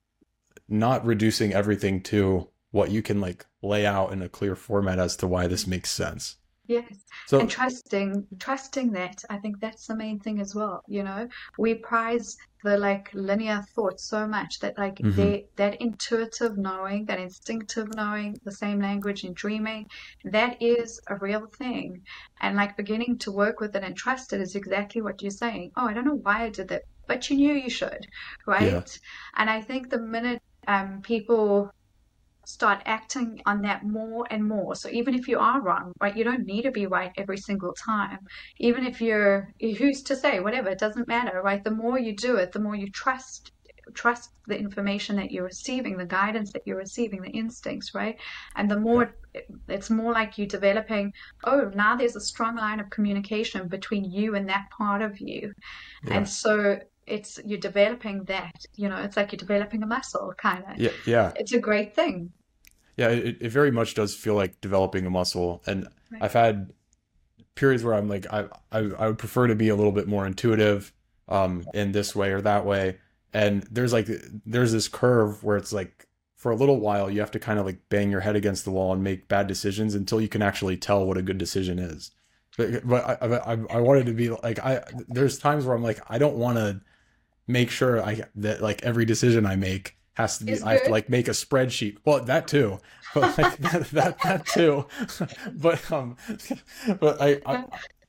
not reducing everything to what you can like lay out in a clear format as to why this makes sense. Yes. And So, trusting, trusting that, I think that's the main thing as well. You know, we prize the like linear thought so much that like mhm, they that intuitive knowing, that instinctive knowing, the same language in dreaming, that is a real thing. And like beginning to work with it and trust it is exactly what you're saying. Oh, I don't know why I did that, but you knew you should, yeah, right? And I think the minute um people start acting on that more and more. So even if you are wrong, right, you don't need to be right every single time. Even if you're, who's to say, whatever, it doesn't matter, right? The more you do it, the more you trust trust the information that you're receiving, the guidance that you're receiving, the instincts, right? And the yeah, more it's more like you developing, oh, now there's a strong line of communication between you and that part of you. And yeah, so it's you're developing that, you know, it's like you're developing a muscle kind of. yeah, yeah. It's a great thing. Yeah, it, it very much does feel like developing a muscle. And Right. I've had periods where I'm like, I, I, I would prefer to be a little bit more intuitive, um, in this way or that way. And there's like, there's this curve where it's like, for a little while, you have to kind of like bang your head against the wall and make bad decisions until you can actually tell what a good decision is. But, but I, I, I wanted to be like, I, there's times where I'm like, I don't want to make sure I that like every decision I make has to be Is I have to good. like make a spreadsheet. Well, that too, but like that that, that too. but um, but I I.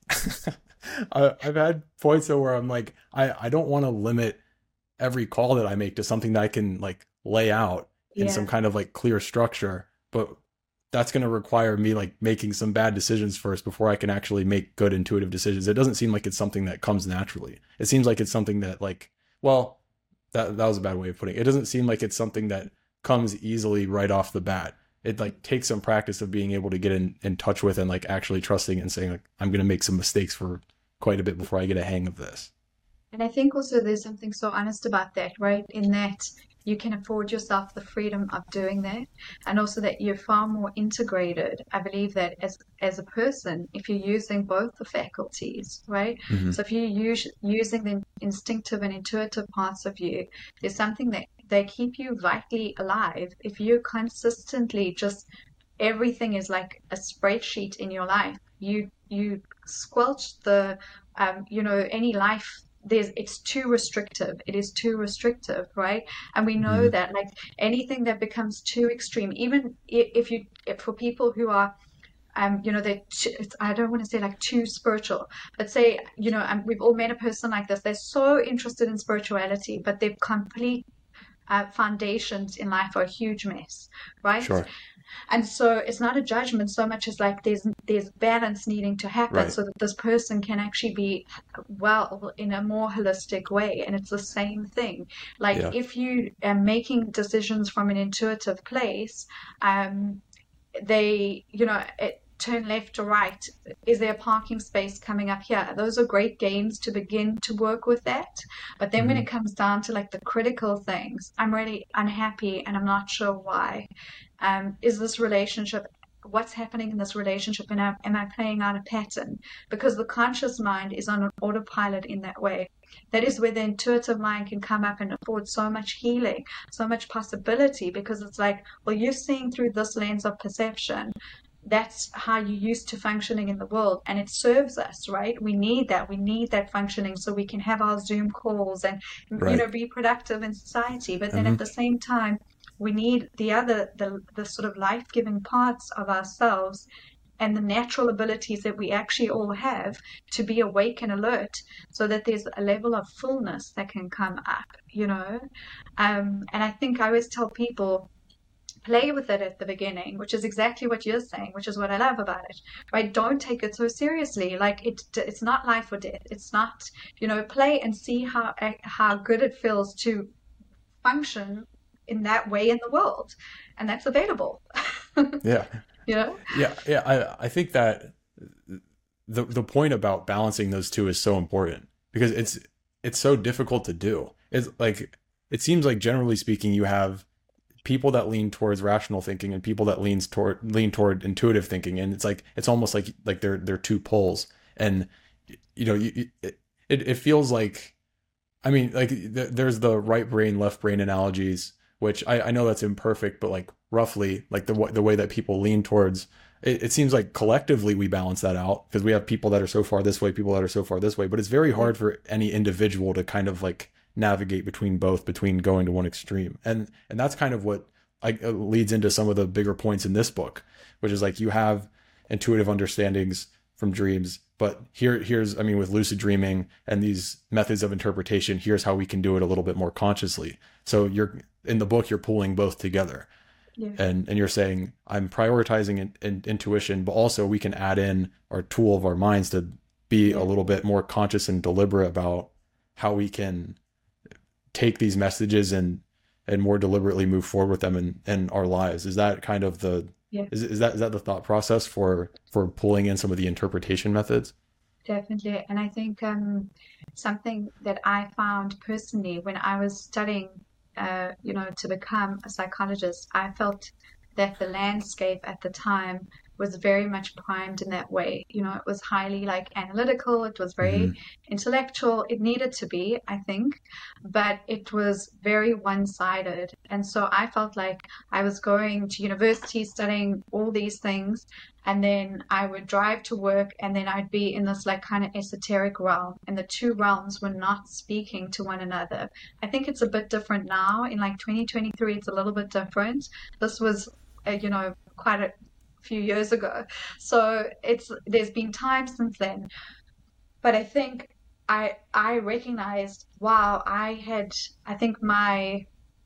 I I've had points though where I'm like I I don't want to limit every call that I make to something that I can like lay out in some Yeah. kind of like clear structure, but that's going to require me like making some bad decisions first before I can actually make good intuitive decisions. It doesn't seem like it's something that comes naturally. It seems like it's something that like, well, that that was a bad way of putting it. It doesn't seem like it's something that comes easily right off the bat. It like takes some practice of being able to get in, in touch with and like actually trusting and saying like I'm going to make some mistakes for quite a bit before I get a hang of this. And I think also there's something so honest about that, right? In that you can afford yourself the freedom of doing that, and also that you're far more integrated. I believe that as as a person, if you're using both the faculties, right? Hmm. So if you're us using the instinctive and intuitive parts of you, there's something that they keep you vitally alive. If you're consistently just everything is like a spreadsheet in your life, you you squelch the um, you know, any life there's it's too restrictive. It is too restrictive, right? And we know Hmm. that like anything that becomes too extreme, even if you if for people who are um you know they're too, I don't want to say like too spiritual, but say you know um, we've all met a person like this. They're so interested in spirituality, but their complete uh, foundations in life are a huge mess, right? Sure. And so it's not a judgment so much as like there's there's balance needing to happen Right. so that this person can actually be well in a more holistic way. And it's the same thing. Like Yeah. if you are making decisions from an intuitive place, um, they, you know, it, turn left or right. Is there a parking space coming up here? Those are great games to begin to work with that. But then when Hmm. it comes down to like the critical things, I'm really unhappy and I'm not sure why. Um, is this relationship, what's happening in this relationship? And am, am I playing out a pattern? Because the conscious mind is on an autopilot in that way. That is where the intuitive mind can come up and afford so much healing, so much possibility, because it's like, well, you're seeing through this lens of perception. That's how you're used to functioning in the world, and it serves us, right? We need that. We need that functioning so we can have our Zoom calls and, you Right. know, be productive in society. But then Hmm. at the same time, we need the other, the, the sort of life-giving parts of ourselves and the natural abilities that we actually all have to be awake and alert so that there's a level of fullness that can come up, you know? Um, and I think I always tell people, play with it at the beginning, which is exactly what you're saying, which is what I love about it, right? Don't take it so seriously. Like it, it's not life or death. It's not, you know, play and see how how good it feels to function in that way in the world, and that's available. Yeah. You know? Yeah. Yeah. I, I think that the, the point about balancing those two is so important because it's, it's so difficult to do. It's like, it seems like generally speaking, you have people that lean towards rational thinking and people that leans toward lean toward intuitive thinking, and it's like it's almost like like they're they're two poles, and you know you, it it feels like I mean like th- there's the right brain left brain analogies, which I, I know that's imperfect, but like roughly like the the way that people lean towards it, it seems like collectively we balance that out because we have people that are so far this way, people that are so far this way, but it's very hard for any individual to kind of like navigate between both, between going to one extreme. And and that's kind of what like leads into some of the bigger points in this book, which is like you have intuitive understandings from dreams, but here here's I mean with lucid dreaming and these methods of interpretation, here's how we can do it a little bit more consciously. So you're in the book, you're pulling both together. Yeah. And and you're saying I'm prioritizing in, in, intuition, but also we can add in our tool of our minds to be Yeah. a little bit more conscious and deliberate about how we can take these messages and and more deliberately move forward with them in, in our lives. Is that kind of the Yeah. is is that is that the thought process for for pulling in some of the interpretation methods? Definitely. And I think um, something that I found personally when I was studying, uh, you know, to become a psychologist, I felt that the landscape at the time was very much primed in that way. You know, it was highly like analytical, it was very Mm-hmm. intellectual. It needed to be, I think, but it was very one-sided. And so I felt like I was going to university studying all these things, and then I would drive to work, and then I'd be in this like kind of esoteric realm, and the two realms were not speaking to one another. I think it's a bit different now. In like twenty twenty-three, it's a little bit different. This was, uh, you know, quite a few years ago. So it's there's been time since then. But I think I I recognized, wow, I had I think my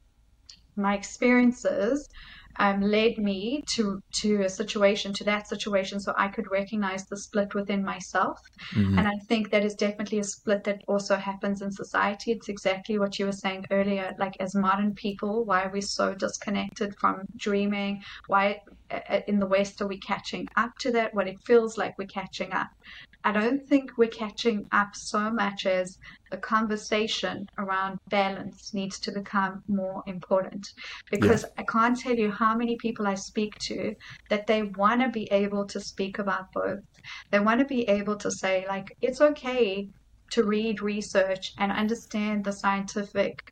my experiences um, led me to to a situation, to that situation, so I could recognize the split within myself. Mm-hmm. And I think that is definitely a split that also happens in society. It's exactly what you were saying earlier, like as modern people, why are we so disconnected from dreaming? Why uh, in the West are we catching up to that? What it feels like we're catching up. I don't think we're catching up so much as the conversation around balance needs to become more important. Because Yeah. I can't tell you how many people I speak to that they want to be able to speak about both. They want to be able to say, like, it's okay to read research and understand the scientific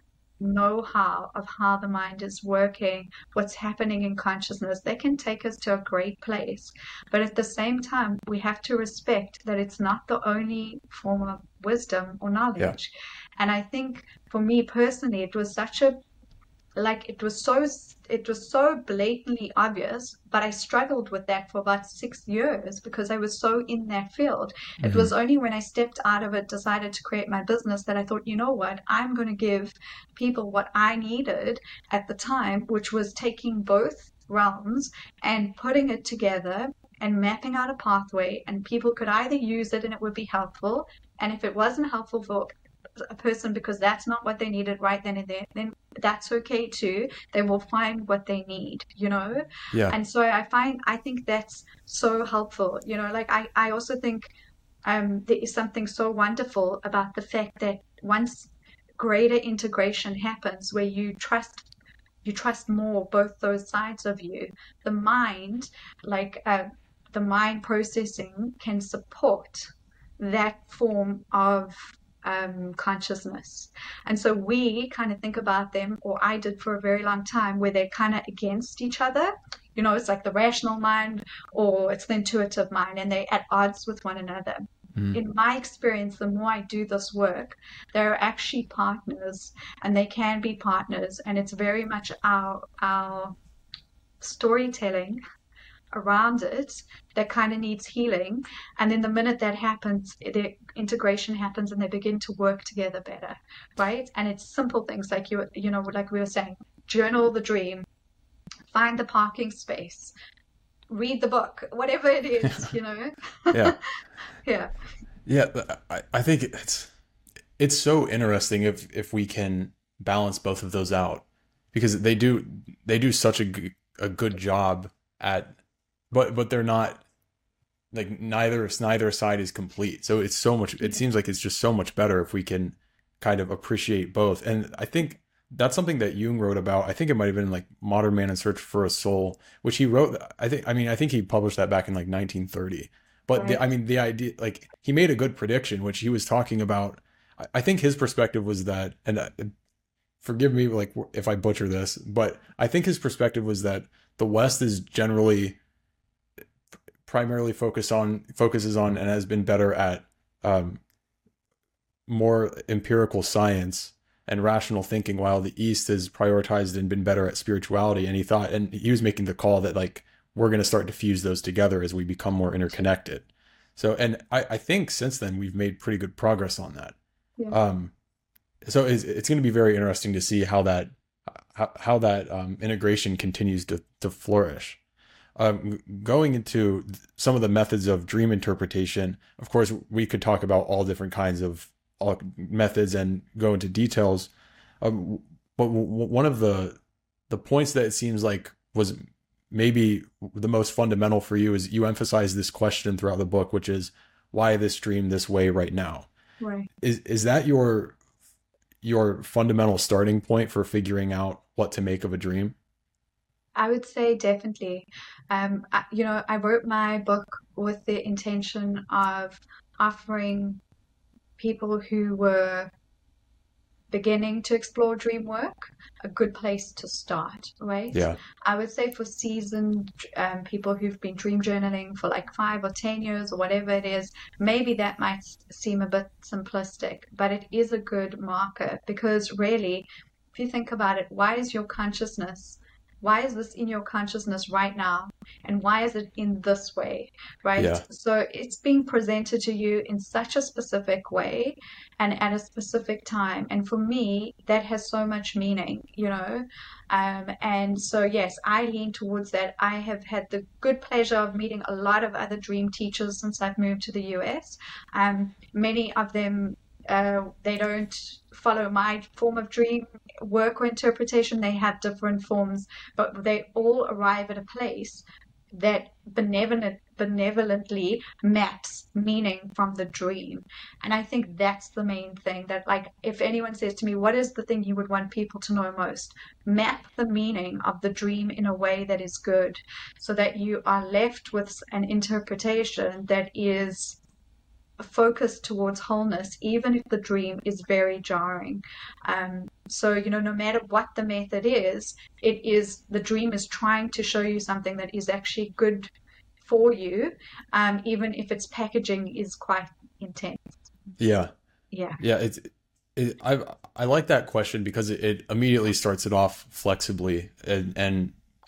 know-how of how the mind is working, what's happening in consciousness. They can take us to a great place. But at the same time, we have to respect that it's not the only form of wisdom or Yeah. knowledge. And I think for me personally, it was such a like it was so it was so blatantly obvious, but I struggled with that for about six years because I was so in that field. It Mm-hmm. was only when I stepped out of it, decided to create my business, that I thought, you know what, I'm going to give people what I needed at the time, which was taking both realms and putting it together and mapping out a pathway, and people could either use it and it would be helpful, and if it wasn't helpful for a person because that's not what they needed right then and there, then that's okay too. They will find what they need, you know? Yeah. And so I find, I think that's so helpful, you know, like I, I also think um, there is something so wonderful about the fact that once greater integration happens where you trust, you trust more both those sides of you, the mind, like uh, the mind processing can support that form of um, consciousness. And so we kind of think about them, or I did for a very long time, where they're kind of against each other. You know, it's like the rational mind or it's the intuitive mind, and they're at odds with one another. Mm-hmm. In my experience, the more I do this work, they're actually partners, and they can be partners. And it's very much our, our storytelling around it that kind of needs healing. And then the minute that happens, the integration happens and they begin to work together better, right? And it's simple things like you you know like we were saying, journal the dream, find the parking space, read the book, whatever it is, you know. Yeah. Yeah. Yeah. but I, I think it's it's so interesting if if we can balance both of those out, because they do they do such a, g- a good job at, but but they're not like neither neither side is complete. So it's so much. It seems like it's just so much better if we can kind of appreciate both. And I think that's something that Jung wrote about. I think it might have been like Modern Man in Search for a Soul, which he wrote. I think. I mean, I think he published that back in like nineteen thirty. But the, Right. I mean, the idea, like he made a good prediction, which he was talking about. I, I think his perspective was that, and uh, forgive me, like if I butcher this, but I think his perspective was that the West is generally primarily focus on focuses on and has been better at um, more empirical science and rational thinking, while the East has prioritized and been better at spirituality. And he thought, and he was making the call that like we're going to start to fuse those together as we become more interconnected. So, and I, I think since then we've made pretty good progress on that. Yeah. Um, so it's, it's going to be very interesting to see how that how, how that um, integration continues to to flourish. Um, going into some of the methods of dream interpretation, of course, we could talk about all different kinds of all methods and go into details. Um, but w- one of the the points that it seems like was maybe the most fundamental for you is you emphasize this question throughout the book, which is why this dream this way right now? Right. Is is that your your fundamental starting point for figuring out what to make of a dream? I would say definitely. Um, I, you know, I wrote my book with the intention of offering people who were beginning to explore dream work a good place to start, right? Yeah. I would say for seasoned um, people who've been dream journaling for like five or ten years or whatever it is, maybe that might seem a bit simplistic, but it is a good marker because really, if you think about it, why is your consciousness why is this in your consciousness right now? And why is it in this way, right? Yeah. So it's being presented to you in such a specific way and at a specific time. And for me, that has so much meaning, you know? Um, and so, yes, I lean towards that. I have had the good pleasure of meeting a lot of other dream teachers since I've moved to the U S. Um, many of them uh, they don't follow my form of dream work or interpretation. They have different forms, but they all arrive at a place that benevolent, benevolently maps meaning from the dream. And I think that's the main thing that, like, if anyone says to me, what is the thing you would want people to know most? Map the meaning of the dream in a way that is good so that you are left with an interpretation that is focused towards wholeness, even if the dream is very jarring. Um, so, you know, no matter what the method is, it is the dream is trying to show you something that is actually good for you, um, even if its packaging is quite intense. Yeah. Yeah. Yeah. It's, it, I, I like that question because it, it immediately starts it off flexibly and, and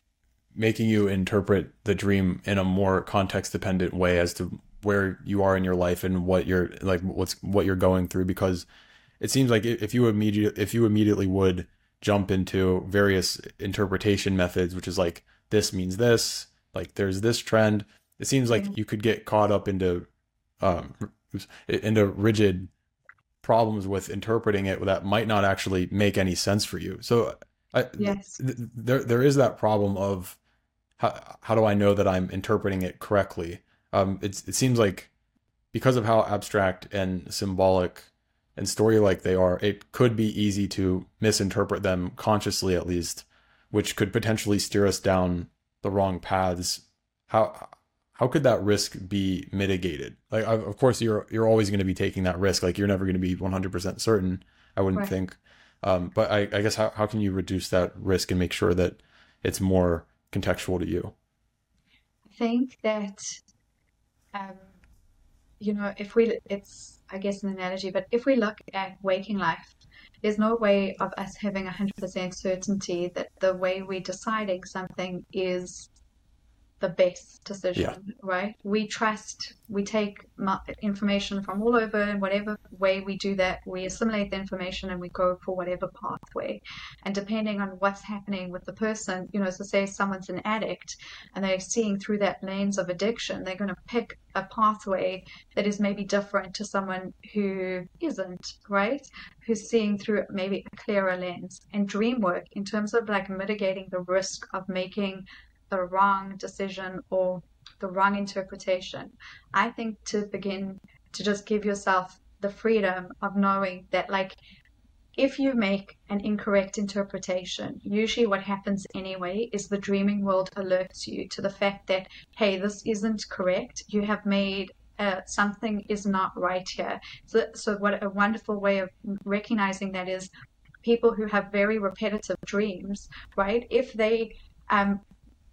making you interpret the dream in a more context dependent way as to where you are in your life and what you're like, what's what you're going through. Because it seems like if you immediate if you immediately would jump into various interpretation methods, which is like this means this, like there's this trend, it seems like Yeah. you could get caught up into um into rigid problems with interpreting it that might not actually make any sense for you. So I, Yes. th- there there is that problem of how how do I know that I'm interpreting it correctly? Um, it's, it seems like because of how abstract and symbolic and story-like they are, it could be easy to misinterpret them consciously, at least, which could potentially steer us down the wrong paths. How how could that risk be mitigated? Like, of course, you're you're always going to be taking that risk. Like, you're never going to be one hundred percent certain, I wouldn't Right. think. Um, but I, I guess how how can you reduce that risk and make sure that it's more contextual to you? I think that um, you know, if we, it's, I guess, an analogy, but if we look at waking life, there's no way of us having one hundred percent certainty that the way we're deciding something is the best Yeah. decision, right? We trust, we take mu- information from all over, and whatever way we do that, we assimilate the information and we go for whatever pathway. And depending on what's happening with the person, you know, so say someone's an addict and they're seeing through that lens of addiction, they're going to pick a pathway that is maybe different to someone who isn't, right? Who's seeing through maybe a clearer lens. And dream work, in terms of like mitigating the risk of making the wrong decision or the wrong interpretation, I think to begin to just give yourself the freedom of knowing that, like, if you make an incorrect interpretation, usually what happens anyway is the dreaming world alerts you to the fact that, hey, this isn't correct. You have made uh, something is not right here. So, so what a wonderful way of recognizing that is people who have very repetitive dreams, right? If they um,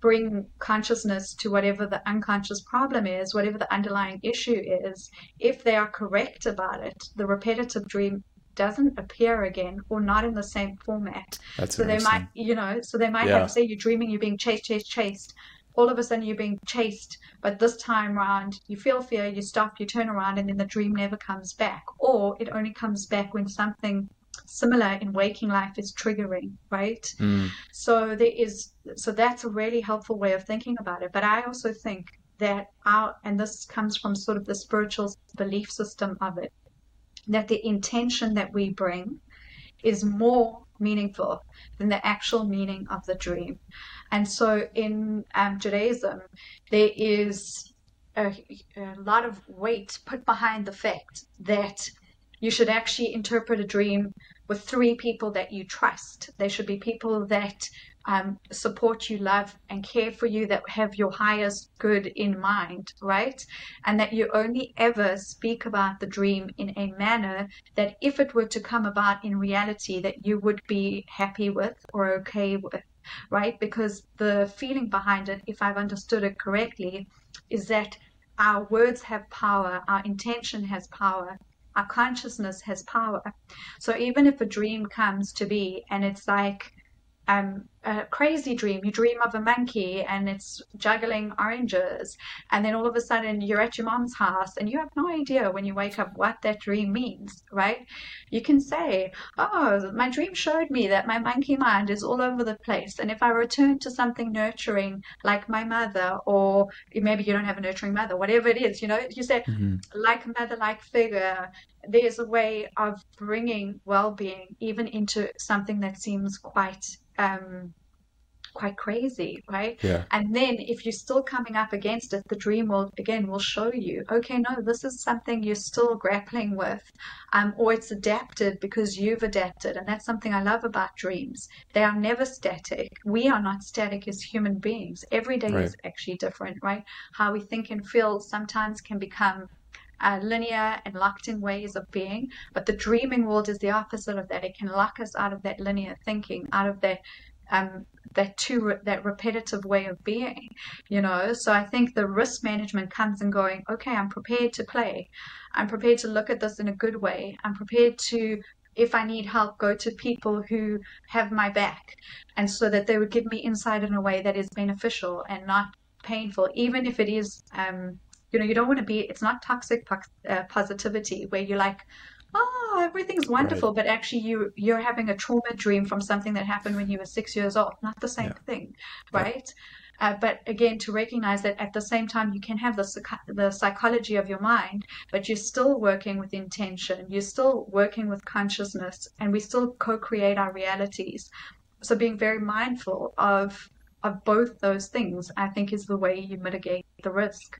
bring consciousness to whatever the unconscious problem is, whatever the underlying issue is. If they are correct about it, the repetitive dream doesn't appear again, or not in the same format. That's So they might, interesting. you know, so they might have, Yeah. say you're dreaming, you're being chased, chased, chased. All of a sudden you're being chased, but this time round you feel fear, you stop, you turn around, and then the dream never comes back. Or it only comes back when something similar in waking life is triggering, right? Mm. So there is, so that's a really helpful way of thinking about it. But I also think that our, and this comes from sort of the spiritual belief system of it, that the intention that we bring is more meaningful than the actual meaning of the dream. And so in um, Judaism, there is a, a lot of weight put behind the fact that you should actually interpret a dream with three people that you trust. They should be people that um, support you, love, and care for you, that have your highest good in mind, right? And that you only ever speak about the dream in a manner that if it were to come about in reality, that you would be happy with or okay with, right? Because the feeling behind it, if I've understood it correctly, is that our words have power, our intention has power, our consciousness has power. So even if a dream comes to be and it's like um, a crazy dream, you dream of a monkey and it's juggling oranges, and then all of a sudden you're at your mom's house and you have no idea when you wake up what that dream means, right? You can say, oh, my dream showed me that my monkey mind is all over the place, and if I return to something nurturing like my mother, or maybe you don't have a nurturing mother, whatever it is, you know, you say Hmm. like a mother-like figure, there's a way of bringing well-being even into something that seems quite um quite crazy, right? Yeah. And then if you're still coming up against it, the dream will again will show you, okay, no, this is something you're still grappling with, um, or it's adapted because you've adapted. And that's something I love about dreams. They are never static. We are not static as human beings. Every day Right. is actually different, right? How we think and feel sometimes can become uh, linear and locked in ways of being, but the dreaming world is the opposite of that. It can lock us out of that linear thinking, out of that um, that too that repetitive way of being, you know. So I think the risk management comes in going, okay, I'm prepared to play, I'm prepared to look at this in a good way, I'm prepared to, if I need help, go to people who have my back, and so that they would give me insight in a way that is beneficial and not painful, even if it is um you know, you don't want to be, it's not toxic uh, positivity where you're like, oh, everything's Right. wonderful, but actually you you're having a trauma dream from something that happened when you were six years old. Not the same Yeah. thing, Yeah. right? Uh, but again, to recognize that at the same time, you can have the the psychology of your mind, but you're still working with intention. You're still working with consciousness, and we still co-create our realities. So being very mindful of of both those things, I think, is the way you mitigate the risk.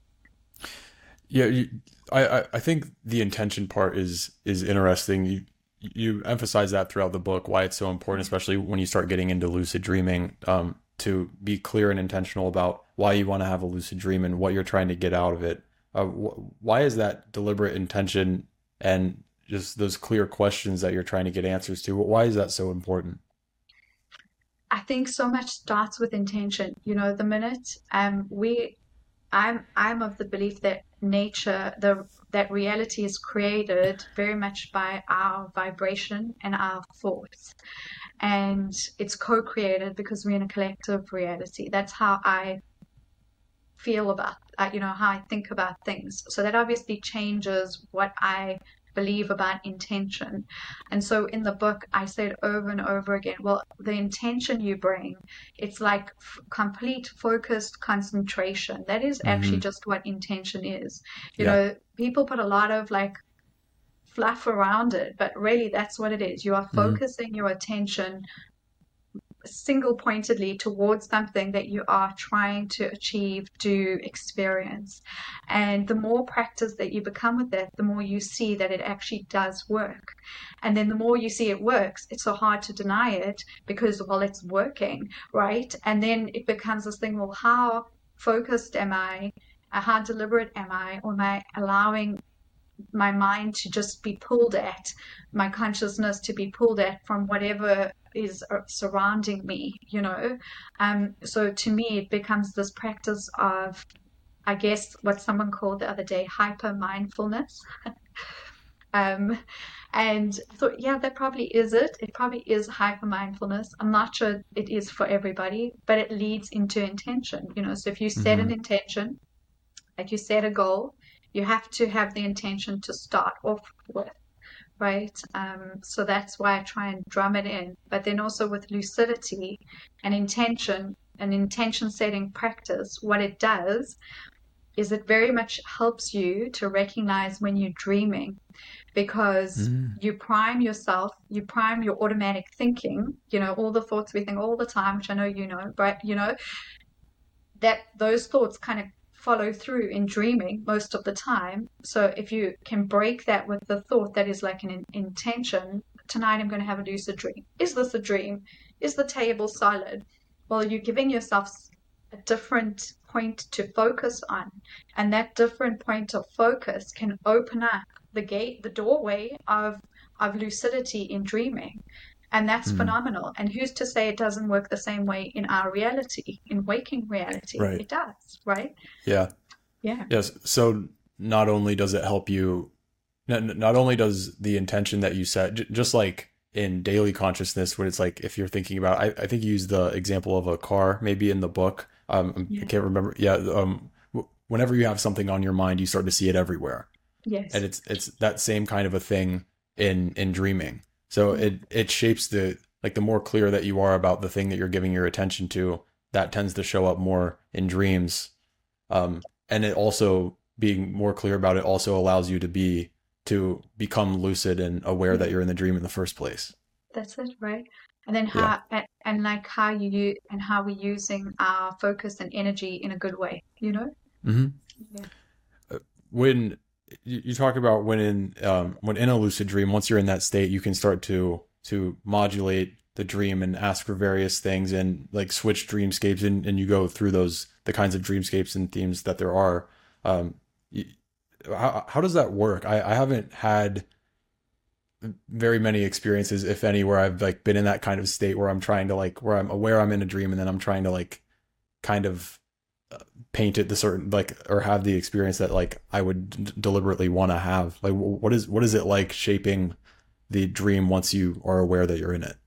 Yeah, you, I, I I think the intention part is is interesting. You you emphasize that throughout the book, why it's so important, especially when you start getting into lucid dreaming, um, to be clear and intentional about why you want to have a lucid dream and what you're trying to get out of it. Uh, wh why is that deliberate intention and just those clear questions that you're trying to get answers to? Why is that so important? I think so much starts with intention. You know, the minute um we I'm I'm of the belief that nature, the that reality is created very much by our vibration and our thoughts. And it's co-created because we're in a collective reality. That's how I feel about, uh, you know, how I think about things. So that obviously changes what I believe about intention. And so in the book, I said over and over again, well, the intention you bring, it's like f complete focused concentration. That is actually Hmm. just what intention is. You Yeah. know, people put a lot of like fluff around it, but really that's what it is. You are Hmm. focusing your attention single pointedly towards something that you are trying to achieve, do, experience. And the more practice that you become with it, the more you see that it actually does work. And then the more you see it works, it's so hard to deny it because, well, it's working, right? And then it becomes this thing, well, how focused am I? Uh, How deliberate am I? Or am I allowing my mind to just be pulled at, my consciousness to be pulled at from whatever is uh, surrounding me, you know. Um, so to me, it becomes this practice of, I guess, what someone called the other day, hyper mindfulness. Um, and I thought, yeah, that probably is it. It probably is hyper mindfulness. I'm not sure it is for everybody, but it leads into intention, you know. So if you set an Hmm. intention, like you set a goal, you have to have the intention to start off with, right? Um, so that's why I try and drum it in. But then also with lucidity and intention, an intention setting practice, what it does is it very much helps you to recognize when you're dreaming, because Mm. you prime yourself, you prime your automatic thinking, you know, all the thoughts we think all the time, which I know you know, right? You know, that those thoughts kind of follow through in dreaming most of the time. So if you can break that with the thought that is like an in- intention, tonight I'm going to have a lucid dream. Is this a dream? Is the table solid? Well, you're giving yourself a different point to focus on, and that different point of focus can open up the gate, the doorway of of lucidity in dreaming. And that's Mm. phenomenal. And who's to say it doesn't work the same way in our reality, in waking reality? Right. It does, right? Yeah. Yeah. Yes. So not only does it help you, not, not only does the intention that you set, j- just like in daily consciousness, when it's like, if you're thinking about, I, I think you used the example of a car, maybe in the book. Um, I Yeah. can't remember. Yeah. Um, w- whenever you have something on your mind, you start to see it everywhere. And Yes. it's, it's that same kind of a thing in, in dreaming. So Yeah. it, it shapes the, like the more clear that you are about the thing that you're giving your attention to, that tends to show up more in dreams. Um, and it also being more clear about it also allows you to be to become lucid and aware that Yeah. you're in the dream in the first place. That's it, right? And then Yeah. how and, and like how you u- and how we're using our focus and energy in a good way, you know? Hmm. Yeah. When you, you talk about when in um, when in a lucid dream, once you're in that state, you can start to to modulate the dream and ask for various things and like switch dreamscapes, and, and you go through those the kinds of dreamscapes and themes that there are. Um, y- how, how does that work? I, I haven't had very many experiences, if any, where I've like been in that kind of state where I'm trying to like where I'm aware I'm in a dream and then I'm trying to like kind of uh, paint it the certain like or have the experience that like I would d- deliberately want to have. Like wh- what is what is it like shaping the dream once you are aware that you're in it?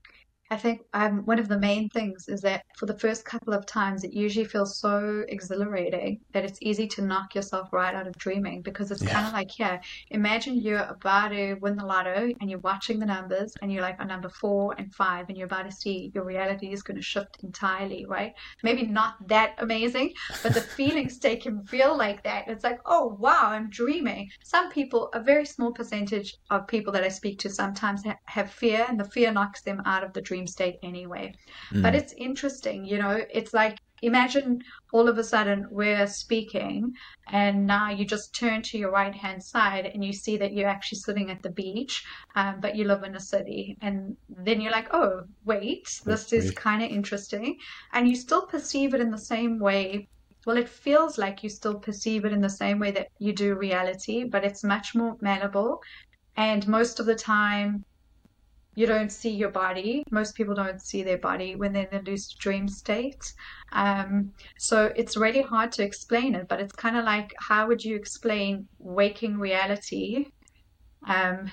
I think um, one of the main things is that for the first couple of times, it usually feels so exhilarating that it's easy to knock yourself right out of dreaming, because it's Yeah. kind of like, yeah, imagine you're about to win the lotto and you're watching the numbers and you're like on number four and five and you're about to see your reality is going to shift entirely, right? Maybe not that amazing, but the feeling state can feel like that. It's like, oh, wow, I'm dreaming. Some people, a very small percentage of people that I speak to sometimes ha have fear, and the fear knocks them out of the dream state anyway. But Mm. it's interesting, you know, it's like imagine all of a sudden we're speaking and now you just turn to your right hand side and you see that you're actually sitting at the beach, um, but you live in a city. And then you're like, oh, wait, Oh, this is wait. kind of interesting. And you still perceive it in the same way. Well, it feels like you still perceive it in the same way that you do reality, but it's much more malleable. And most of the time, you don't see your body. Most people don't see their body when they're in a lucid dream state. Um, so it's really hard to explain it, but it's kind of like how would you explain waking reality um,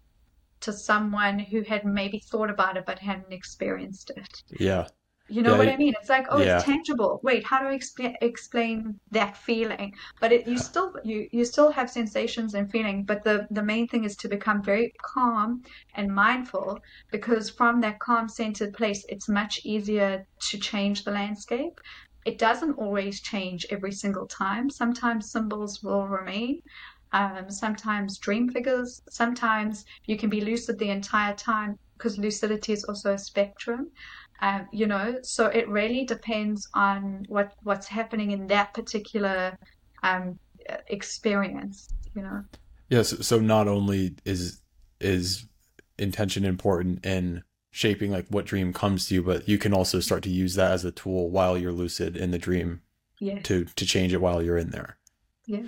to someone who had maybe thought about it but hadn't experienced it? Yeah. You know Yeah. what I it- mean? It's like, oh, it's Yeah. tangible. Wait, how do I explain explain that feeling? But it you still you you still have sensations and feeling, but the the main thing is to become very calm and mindful, because from that calm centered place, it's much easier to change the landscape. It doesn't always change every single time. Sometimes symbols will remain. Um, sometimes dream figures. Sometimes you can be lucid the entire time, because lucidity is also a spectrum. Um, you know, so it really depends on what what's happening in that particular um, uh, experience, you know. Yes. So not only is is intention important in shaping like what dream comes to you, but you can also start to use that as a tool while you're lucid in the dream Yes. to to change it while you're in there. Yeah.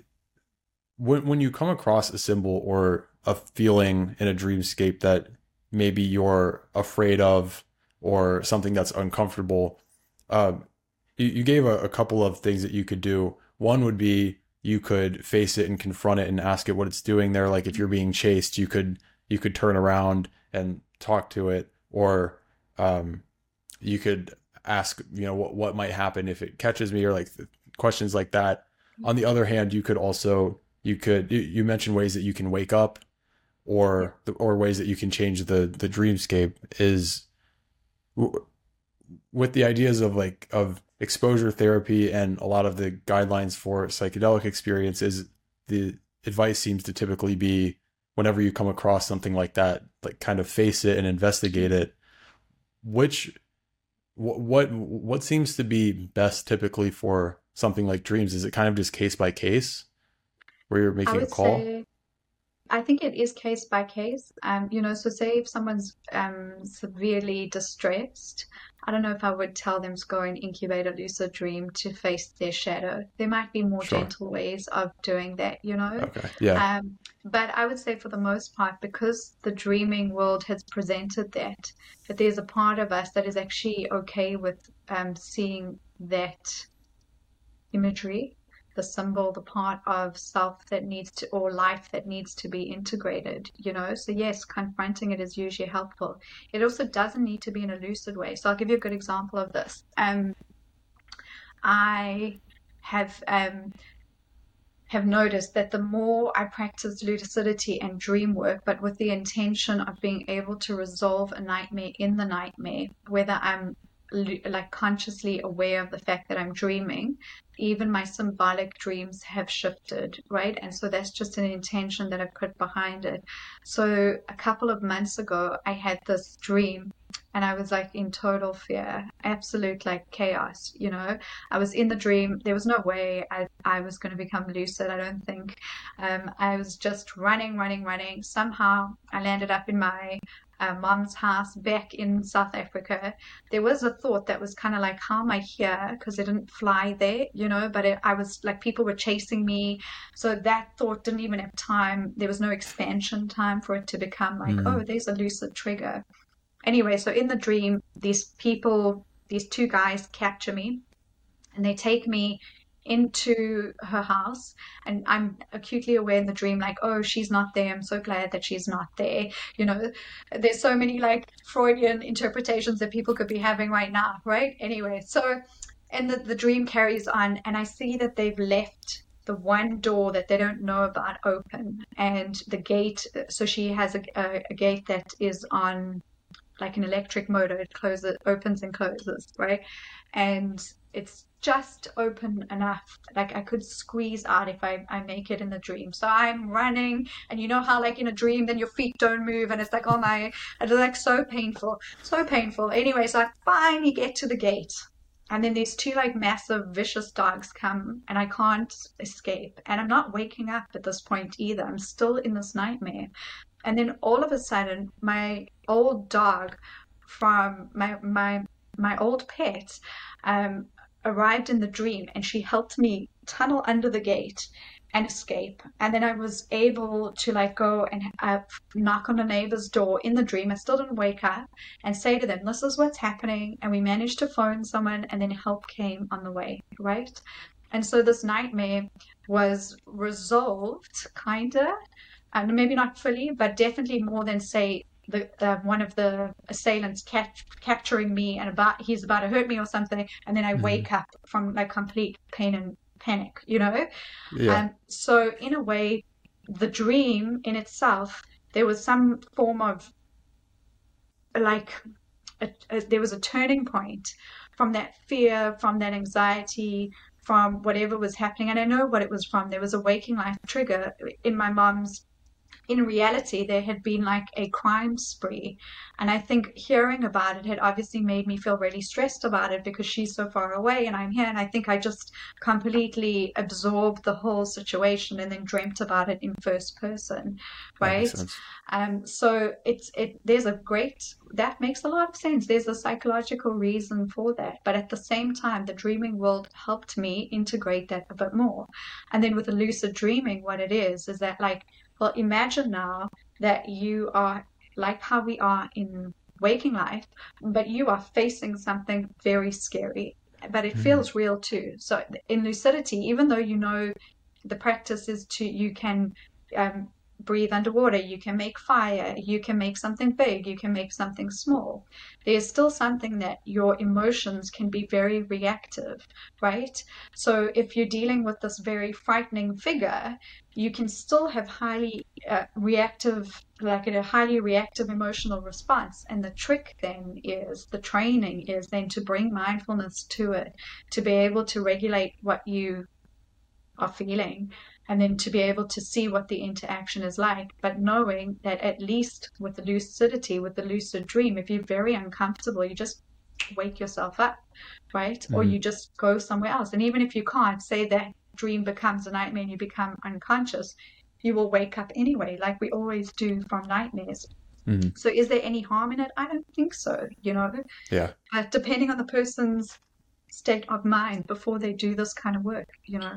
When when you come across a symbol or a feeling in a dreamscape that maybe you're afraid of or something that's uncomfortable. Um, you, you gave a, a couple of things that you could do. One would be you could face it and confront it and ask it what it's doing there. Like if you're being chased, you could you could turn around and talk to it, or um, you could ask, you know, what what might happen if it catches me, or like questions like that. On the other hand, you could also you could you, you mentioned ways that you can wake up, or or ways that you can change the the dreamscape. Is with the ideas of like of exposure therapy and a lot of the guidelines for psychedelic experiences, the advice seems to typically be whenever you come across something like that, like kind of face it and investigate it. Which what what what seems to be best typically for something like dreams? Is it kind of just case by case where you're I making a would call? say I think it is case by case. Um, you know, so say if someone's um severely distressed, I don't know if I would tell them to go and incubate a lucid dream to face their shadow. There might be more Sure. gentle ways of doing that, you know. Okay. Yeah. Um, but I would say for the most part, because the dreaming world has presented that, that there's a part of us that is actually okay with um seeing that imagery, the symbol, the part of self that needs to, or life that needs to be integrated, you know? So, yes, confronting it is usually helpful. It also doesn't need to be in a lucid way. So, I'll give you a good example of this. Um, I have um, have noticed that the more I practice lucidity and dream work, but with the intention of being able to resolve a nightmare in the nightmare, whether I'm like consciously aware of the fact that I'm dreaming, even my symbolic dreams have shifted, right? And so that's just an intention that I put behind it. So a couple of months ago, I had this dream and I was like in total fear, absolute like chaos, you know. I was in the dream. There was no way I, I was going to become lucid, I don't think. Um, I was just running, running, running. Somehow I landed up in my uh, mom's house back in South Africa. There was a thought that was kind of like, how am I here? Because I didn't fly there, you know, but it, I was like, people were chasing me. So that thought didn't even have time. There was no expansion time for it to become like, oh, Mm. there's a lucid trigger. Anyway, so in the dream, these people, these two guys capture me and they take me into her house, and I'm acutely aware in the dream like, oh, she's not there, I'm so glad that she's not there, you know. There's so many like Freudian interpretations that people could be having right now, right? Anyway, so and the, the dream carries on and I see that they've left the one door that they don't know about open, and the gate, so she has a, a, a gate that is on like an electric motor. It closes, opens and closes, right? And it's just open enough, like I could squeeze out if I, I make it in the dream. So I'm running, and you know how like in a dream then your feet don't move and it's like, oh my, it's like so painful, so painful. Anyway, so I finally get to the gate, and then these two like massive vicious dogs come and I can't escape, and I'm not waking up at this point either. I'm still in this nightmare. And then all of a sudden, my old dog from my my my old pet um, arrived in the dream, and she helped me tunnel under the gate and escape. And then I was able to like go and uh, knock on the neighbor's door in the dream. I still didn't wake up, and say to them, "This is what's happening." And we managed to phone someone, and then help came on the way, right? And so this nightmare was resolved, kinda, and maybe not fully, but definitely more than say the, the one of the assailants catch, capturing me and about he's about to hurt me or something, and then I Mhm. wake up from like complete pain and panic, you know. Yeah. Um, so in a way, the dream in itself, there was some form of like a, a, there was a turning point from that fear, from that anxiety, from whatever was happening, and I know what it was from. There was a waking life trigger in my mom's. In reality, there had been like a crime spree. And I think hearing about it had obviously made me feel really stressed about it because she's so far away and I'm here. And I think I just completely absorbed the whole situation and then dreamt about it in first person, That makes right? sense. Um, so it's it there's a great that makes a lot of sense. There's a psychological reason for that. But at the same time, the dreaming world helped me integrate that a bit more. And then with the lucid dreaming, what it is is that like, well, imagine now that you are. like how we are in waking life, but you are facing something very scary, but it Mm. feels real too. So in lucidity, even though you know the practice is to, you can um, breathe underwater, you can make fire, you can make something big, you can make something small. There's still something that your emotions can be very reactive, right? So if you're dealing with this very frightening figure, you can still have highly uh, reactive, like a highly reactive emotional response. And the trick then is, the training is then to bring mindfulness to it, to be able to regulate what you are feeling, and then to be able to see what the interaction is like, but knowing that at least with the lucidity, with the lucid dream, if you're very uncomfortable, you just wake yourself up, right? Or Mm. you just go somewhere else. And even if you can't, say that dream becomes a nightmare and you become unconscious, you will wake up anyway, like we always do from nightmares. Mm. So is there any harm in it? I don't think so, you know, Yeah. but depending on the person's state of mind before they do this kind of work, you know.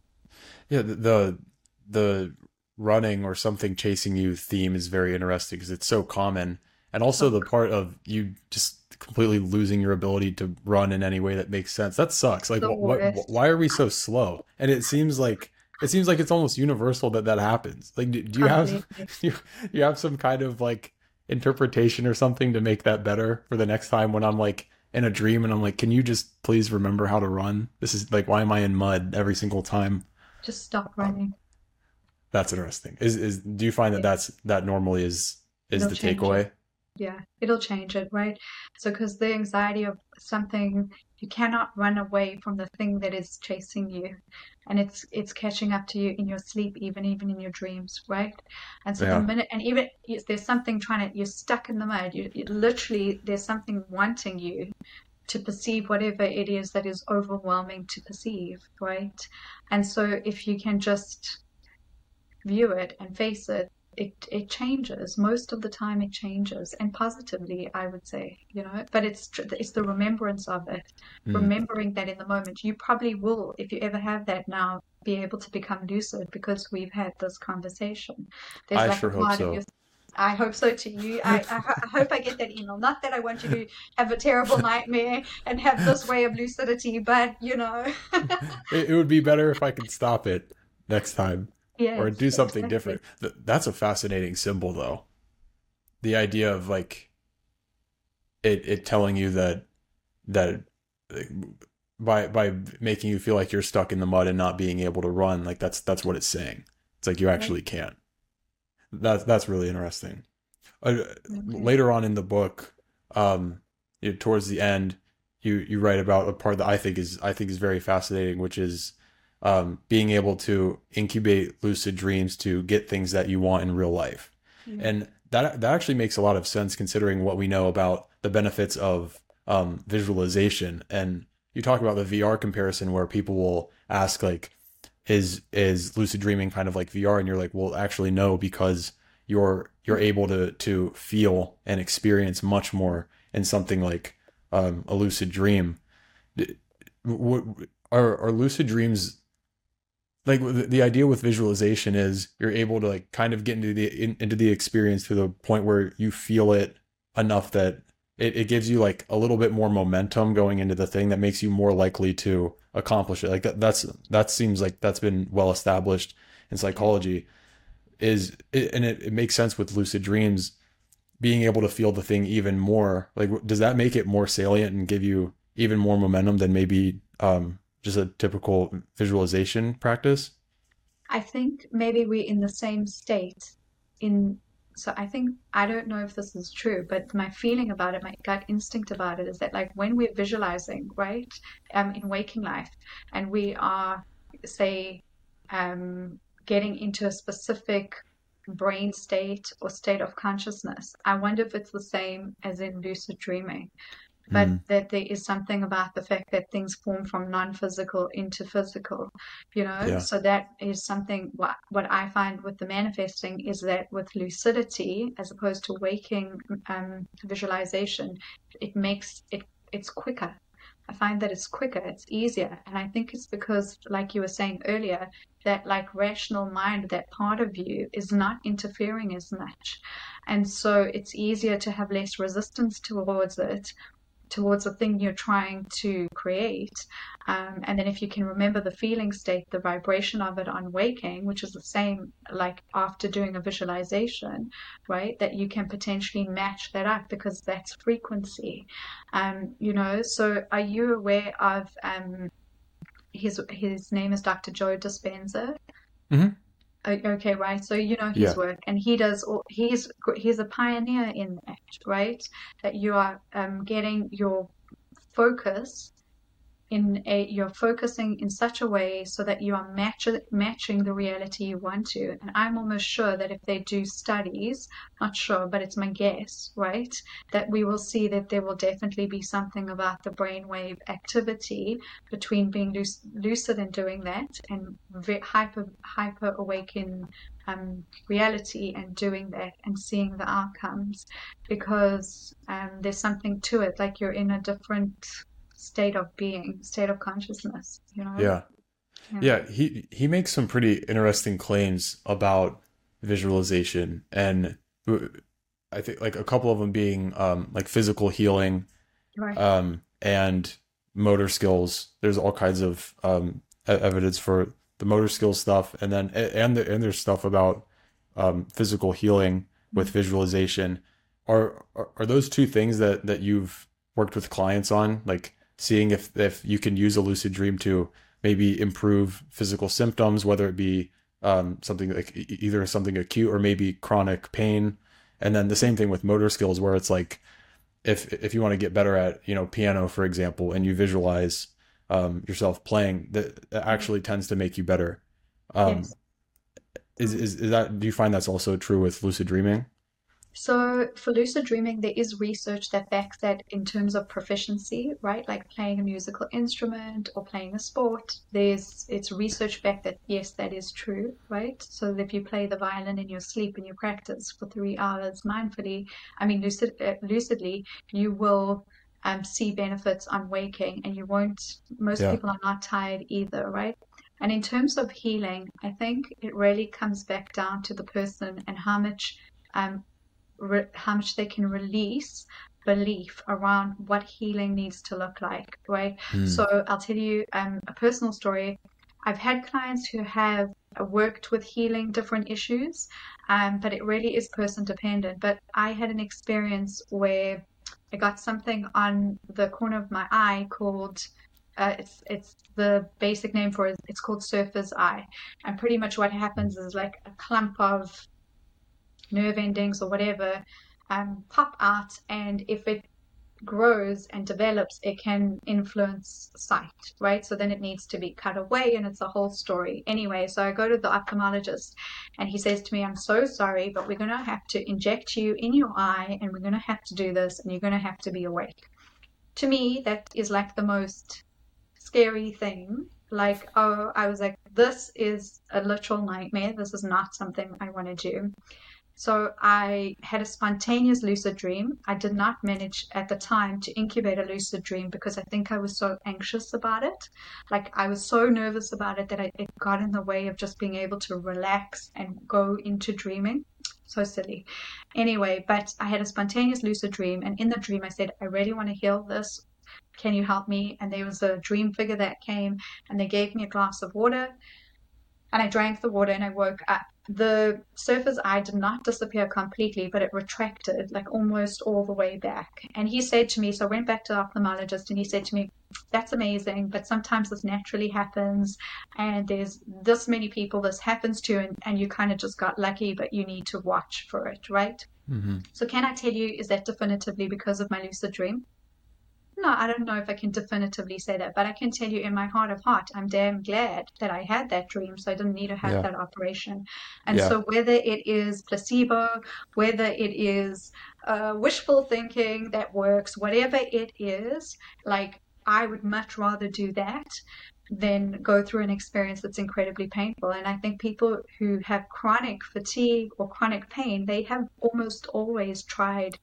Yeah, the the, the running or something chasing you theme is very interesting because it's so common. And also So the part of you just completely losing your ability to run in any way that makes sense. That sucks. Like the what, what worst. why are we so slow? And it seems like it seems like it's almost universal that that happens. Like do, do you have Completely. you, you have some kind of like interpretation or something to make that better for the next time when I'm like in a dream and I'm like, can you just please remember how to run? This is like, why am I in mud every single time? Just stop Um, running. that's interesting. Is is do you find that Yeah, that's that normally is is it'll the change it. takeaway? Yeah, it'll change it, right? So, because the anxiety of something, you cannot run away from the thing that is chasing you, and it's it's catching up to you in your sleep, even even in your dreams, right? And so the Yeah, minute, and even if there's something trying to, you're stuck in the mud. You, you literally, there's something wanting you to perceive whatever it is that is overwhelming to perceive, right? And so if you can just view it and face it, it it changes. Most of the time it changes, and positively, I would say, you know. But it's it's the remembrance of it, mm, remembering that in the moment. You probably will, if you ever have that now, be able to become lucid because we've had this conversation. There's I like a sure hope part of your, so. I hope so to you. I, I, I hope I get that email. Not that I want you to have a terrible nightmare and have this way of lucidity, but you know, It, it would be better if I could stop it next time or yes, do something exactly. different. Th- That's a fascinating symbol, though. The idea of like it it telling you that that like, by by making you feel like you're stuck in the mud and not being able to run, like that's that's what it's saying. It's like you Right. actually can't. That's that's really interesting. Uh, Okay. Later on in the book, um, you know, towards the end, you you write about a part that I think is I think is very fascinating, which is um, being able to incubate lucid dreams to get things that you want in real life, Yeah. and that that actually makes a lot of sense considering what we know about the benefits of um, visualization. And you talk about the V R comparison where people will ask like, is is lucid dreaming kind of like V R? And you're like, well, actually no, because you're you're able to to feel and experience much more in something like um, a lucid dream. Are are lucid dreams like the, the idea with visualization is you're able to like kind of get into the in, into the experience to the point where you feel it enough that it, it gives you like a little bit more momentum going into the thing that makes you more likely to accomplish it. Like that, that's that seems like that's been well established in Yeah. psychology. Is it, and it, it makes sense with lucid dreams being able to feel the thing even more. Like does that make it more salient and give you even more momentum than maybe um just a typical visualization practice? I think maybe we're in the same state in, so I think, I don't know if this is true, but my feeling about it, my gut instinct about it is that like when we're visualizing, right, um, in waking life, and we are, say, um, getting into a specific brain state or state of consciousness, I wonder if it's the same as in lucid dreaming, but Mm, that there is something about the fact that things form from non-physical into physical, you know. yeah. So that is something, what what I find with the manifesting is that with lucidity as opposed to waking um, visualization, it makes it it's quicker. I find that it's quicker, it's easier. And I think it's because, like you were saying earlier, that like rational mind, that part of you is not interfering as much. And so it's easier to have less resistance towards it, towards the thing you're trying to create. Um, and then if you can remember the feeling state, the vibration of it on waking, which is the same like after doing a visualization, right? That you can potentially match that up because that's frequency. Um, you know, so are you aware of um his his name is doctor Joe Dispenza? Hmm. Okay, right. So you know his Yeah. work, and he does. All, he's he's a pioneer in that, right? That you are um, getting your focus in a you're focusing in such a way so that you are match, matching the reality you want to. And I'm almost sure that if they do studies, not sure, but it's my guess, right, that we will see that there will definitely be something about the brainwave activity between being lucid and doing that, and hyper hyper awaken um, reality and doing that and seeing the outcomes, because um, there's something to it, like you're in a different state of being, state of consciousness, you know? Yeah. Yeah. Yeah, he he makes some pretty interesting claims about visualization, and w- I think like a couple of them being um like physical healing, Right. um and motor skills. There's all kinds of um e- evidence for the motor skills stuff, and then a- and the, and there's stuff about um physical healing with Mm. visualization. Are are, are those two things that that you've worked with clients on, like seeing if if you can use a lucid dream to maybe improve physical symptoms, whether it be um, something like e- e, either something acute or maybe chronic pain. And then the same thing with motor skills, where it's like if if you want to get better at, you know, piano, for example, and you visualize um, yourself playing, that, that Right. actually tends to make you better. Um, Yes. is, is is that, do you find that's also true with lucid dreaming? So for lucid dreaming, there is research that backs that in terms of proficiency, right? Like playing a musical instrument or playing a sport. There's it's research back that yes, that is true, right? So that if you play the violin in your sleep and you practice for three hours mindfully, I mean lucid, uh, lucidly, you will um, see benefits on waking, and you won't. Most Yeah. people are not tired either, right? And in terms of healing, I think it really comes back down to the person and how much um, re- how much they can release belief around what healing needs to look like, right? Hmm. So I'll tell you um, a personal story. I've had clients who have worked with healing different issues, um, but it really is person dependent. But I had an experience where I got something on the corner of my eye called uh, it's it's the basic name for it. It's called surfer's eye, and pretty much what happens is like a clump of nerve endings or whatever um, pop out, and if it grows and develops, it can influence sight, right? So then it needs to be cut away, and it's a whole story. Anyway, so I go to the ophthalmologist, and he says to me, I'm so sorry, but we're going to have to inject you in your eye, and we're going to have to do this, and you're going to have to be awake. To me, that is like the most scary thing. Like, oh, I was like, this is a literal nightmare. This is not something I want to do. So I had a spontaneous lucid dream. I did not manage at the time to incubate a lucid dream because I think I was so anxious about it. Like I was so nervous about it that I, it got in the way of just being able to relax and go into dreaming. So silly. Anyway, but I had a spontaneous lucid dream, and in the dream I said, I really want to heal this. Can you help me? And there was a dream figure that came, and they gave me a glass of water, and I drank the water and I woke up. The surface eye did not disappear completely, but it retracted like almost all the way back. And he said to me, so I went back to the ophthalmologist, and he said to me, that's amazing, but sometimes this naturally happens, and there's this many people this happens to, and, and you kind of just got lucky, but you need to watch for it, right? Mm-hmm. So can I tell you, is that definitively because of my lucid dream? No, I don't know if I can definitively say that, but I can tell you in my heart of heart, I'm damn glad that I had that dream, so I didn't need to have Yeah. that operation. And Yeah. so, whether it is placebo, whether it is uh, wishful thinking that works, whatever it is, like I would much rather do that than go through an experience that's incredibly painful. And I think people who have chronic fatigue or chronic pain, they have almost always tried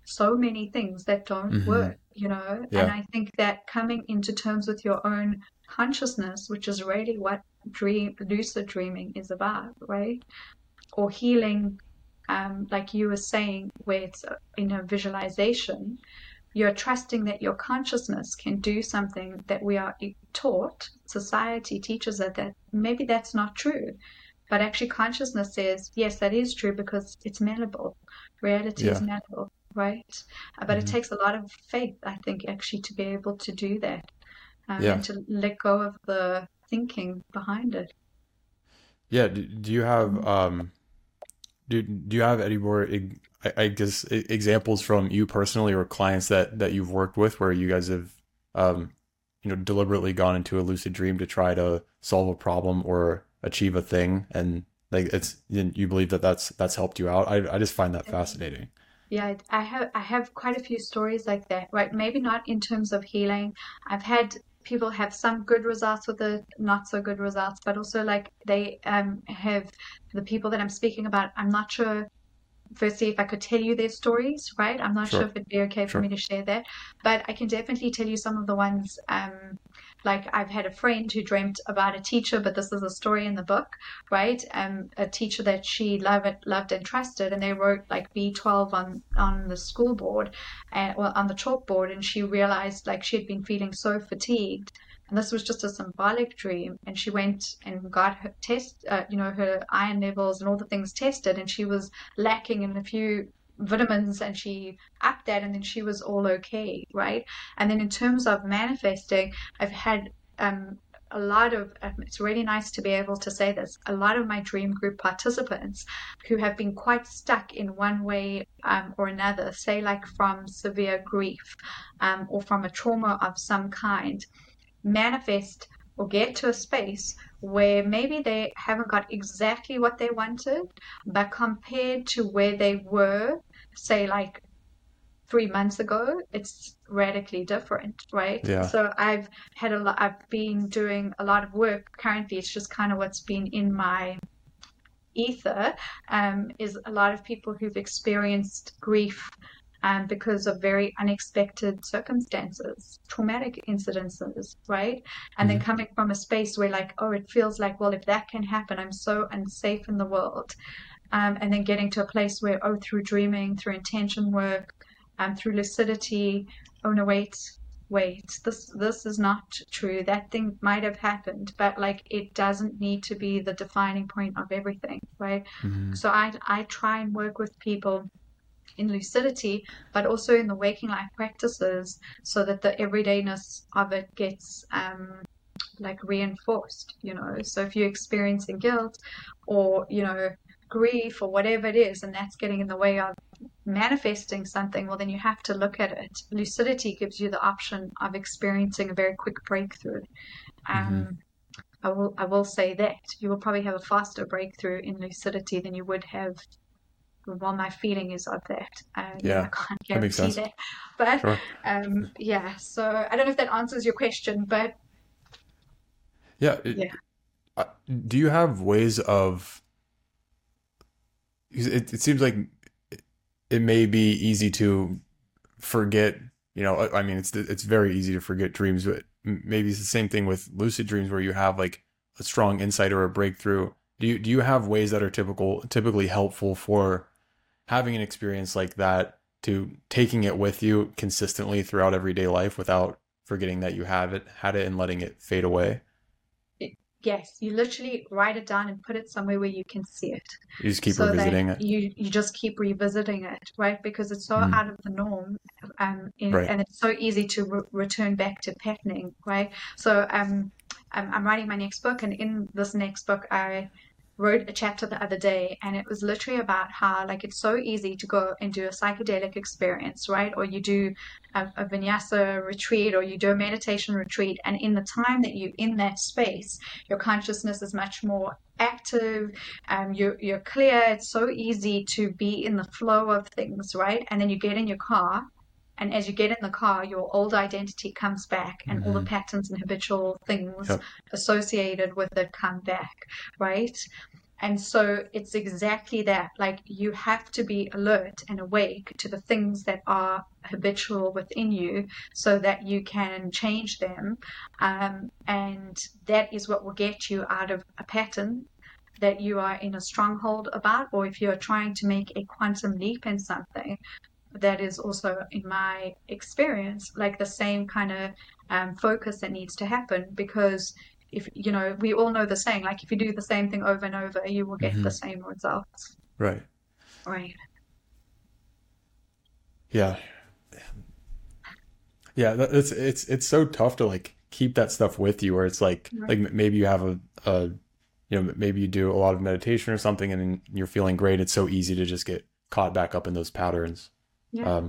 so many things that don't Hmm. work, you know. And Yeah. I think that coming into terms with your own consciousness, which is really what dream lucid dreaming is about, right? Or healing, um, like you were saying, where it's uh, in a visualization, you're trusting that your consciousness can do something that we are taught. Society teaches us that maybe that's not true. But actually, consciousness says, yes, that is true because it's malleable. Reality is Yeah. malleable, right? Uh, But it Hmm. takes a lot of faith, I think, actually, to be able to do that, um, Yeah. and to let go of the thinking behind it. Yeah. Do, do you have um do do you have any more e- I, I guess e- examples from you personally or clients that that you've worked with where you guys have um you know deliberately gone into a lucid dream to try to solve a problem or achieve a thing, and like it's you believe that that's that's helped you out? I I just find that fascinating. Yeah, I have I have quite a few stories like that, right? Maybe not in terms of healing. I've had people have some good results with it, not so good results, but also like they um have the people that I'm speaking about, I'm not sure firstly if I could tell you their stories, right? I'm not sure Sure. if it'd be okay for me Sure. to share that, but I can definitely tell you some of the ones. Um, like I've had a friend who dreamt about a teacher, but this is a story in the book, right? Um, a teacher that she loved, loved and trusted, and they wrote like B twelve on on the school board, and well on the chalkboard, and she realized like she had been feeling so fatigued. And this was just a symbolic dream. And she went and got her test, uh, you know, her iron levels and all the things tested. And she was lacking in a few vitamins and she upped that and then she was all okay, right? And then in terms of manifesting, I've had um a lot of um, it's really nice to be able to say this, a lot of my dream group participants who have been quite stuck in one way um, or another, say like from severe grief um, or from a trauma of some kind, manifest or get to a space where maybe they haven't got exactly what they wanted, but compared to where they were, say, like three months ago, it's radically different, right? Yeah. So I've had a lot, I've been doing a lot of work currently. It's just kind of what's been in my ether, um, is a lot of people who've experienced grief um, because of very unexpected circumstances, traumatic incidences, right? And then Hmm. coming from a space where, like, oh, it feels like, well, if that can happen, I'm so unsafe in the world. Um, and then getting to a place where, oh, through dreaming, through intention work, um, through lucidity, oh no, wait, wait, this this is not true. That thing might have happened, but like it doesn't need to be the defining point of everything, right? Hmm. So I I try and work with people in lucidity, but also in the waking life practices, so that the everydayness of it gets um, like reinforced, you know. So if you're experiencing guilt or, you know, grief or whatever it is, and that's getting in the way of manifesting something, well, then you have to look at it. Lucidity gives you the option of experiencing a very quick breakthrough. Hmm. Um, I will, I will say that you will probably have a faster breakthrough in lucidity than you would have. Well, my feeling is of that. Uh, you know, I Yeah. can't That makes guarantee sense. that, but Sure. um, yeah. So I don't know if that answers your question, but Yeah. It, yeah. uh, do you have ways of it, it seems like it may be easy to forget, you know, I mean, it's it's very easy to forget dreams, but maybe it's the same thing with lucid dreams where you have like a strong insight or a breakthrough. Do you do you have ways that are typical typically helpful for having an experience like that, to taking it with you consistently throughout everyday life without forgetting that you have it, had it, and letting it fade away? Yes, you literally write it down and put it somewhere where you can see it, You just keep so that revisiting it. you you just keep revisiting it, right? Because it's so Mm, out of the norm, um, in, right. and it's so easy to re return back to patterning, right? So um, I'm, I'm writing my next book, and in this next book, I wrote a chapter the other day, and it was literally about how like it's so easy to go and do a psychedelic experience, right? Or you do a, a vinyasa retreat, or you do a meditation retreat, and in the time that you're in that space, your consciousness is much more active, um, you're, you're clear, it's so easy to be in the flow of things, right? And then you get in your car, and as you get in the car, your old identity comes back, and all the Hmm. patterns and habitual things Yep. associated with it come back, right? And so it's exactly that. Like you have to be alert and awake to the things that are habitual within you so that you can change them. Um, and that is what will get you out of a pattern that you are in a stronghold about, or if you're trying to make a quantum leap in something, that is also, in my experience, like the same kind of um, focus that needs to happen. Because if you know, we all know the saying, like if you do the same thing over and over, you will get the Hmm. same results. Right. Right. Yeah. Yeah. that- It's it's it's so tough to like keep that stuff with you, where it's like like Right. m- maybe you have a, a you know maybe you do a lot of meditation or something, and then you're feeling great. It's so easy to just get caught back up in those patterns. Yeah. Um,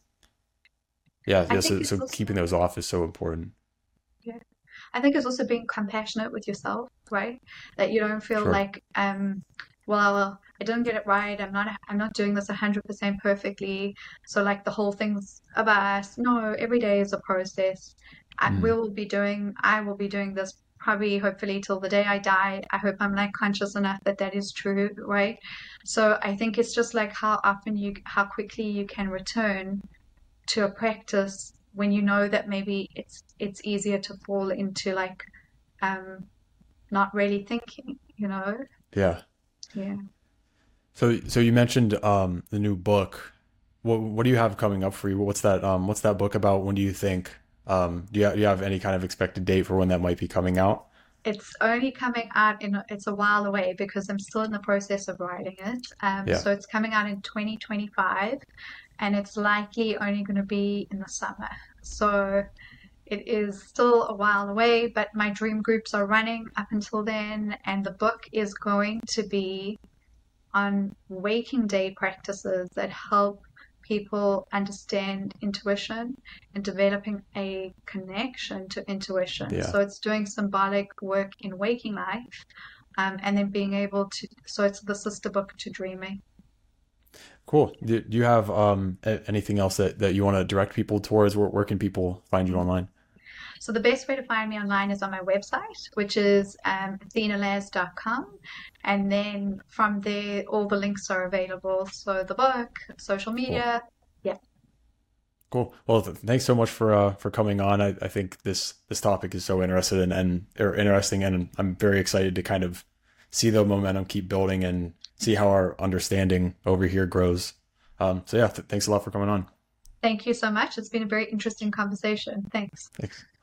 yeah. I Yeah. think So it's so also, keeping those off is so important. yeah. I think it's also being compassionate with yourself, right? That you don't feel Sure. like, um, well, I didn't get it right. I'm not, I'm not doing this one hundred percent perfectly. So like the whole thing's a bias. No, every day is a process. I Mm. will be doing, I will be doing this probably, hopefully, till the day I die. I hope I'm like conscious enough that that is true, right? So I think it's just like how often you, how quickly you can return to a practice when you know that maybe it's it's easier to fall into like um not really thinking, you know? Yeah. Yeah. So so you mentioned um the new book. What what do you have coming up for you? What's that um what's that book about? When do you think um do you do you have any kind of expected date for when that might be coming out? It's only coming out in it's a while away because I'm still in the process of writing it. Um, Yeah. so it's coming out in twenty twenty-five and it's likely only going to be in the summer. So it is still a while away, but my dream groups are running up until then, and the book is going to be on waking day practices that help people understand intuition and developing a connection to intuition. Yeah. So it's doing symbolic work in waking life, um, and then being able to, so it's the sister book to dreaming. Cool. Do, do you have um a- anything else that that you want to direct people towards? Where, where can people find you online? So the best way to find me online is on my website, which is um, athena laz dot com. And then from there, all the links are available. So the book, social Cool. media. Yeah. Cool. Well, th thanks so much for uh for coming on. I, I think this this topic is so interested and and or interesting, and I'm very excited to kind of see the momentum keep building and see how our understanding over here grows. Um, so yeah, th thanks a lot for coming on. Thank you so much. It's been a very interesting conversation. Thanks. Thanks.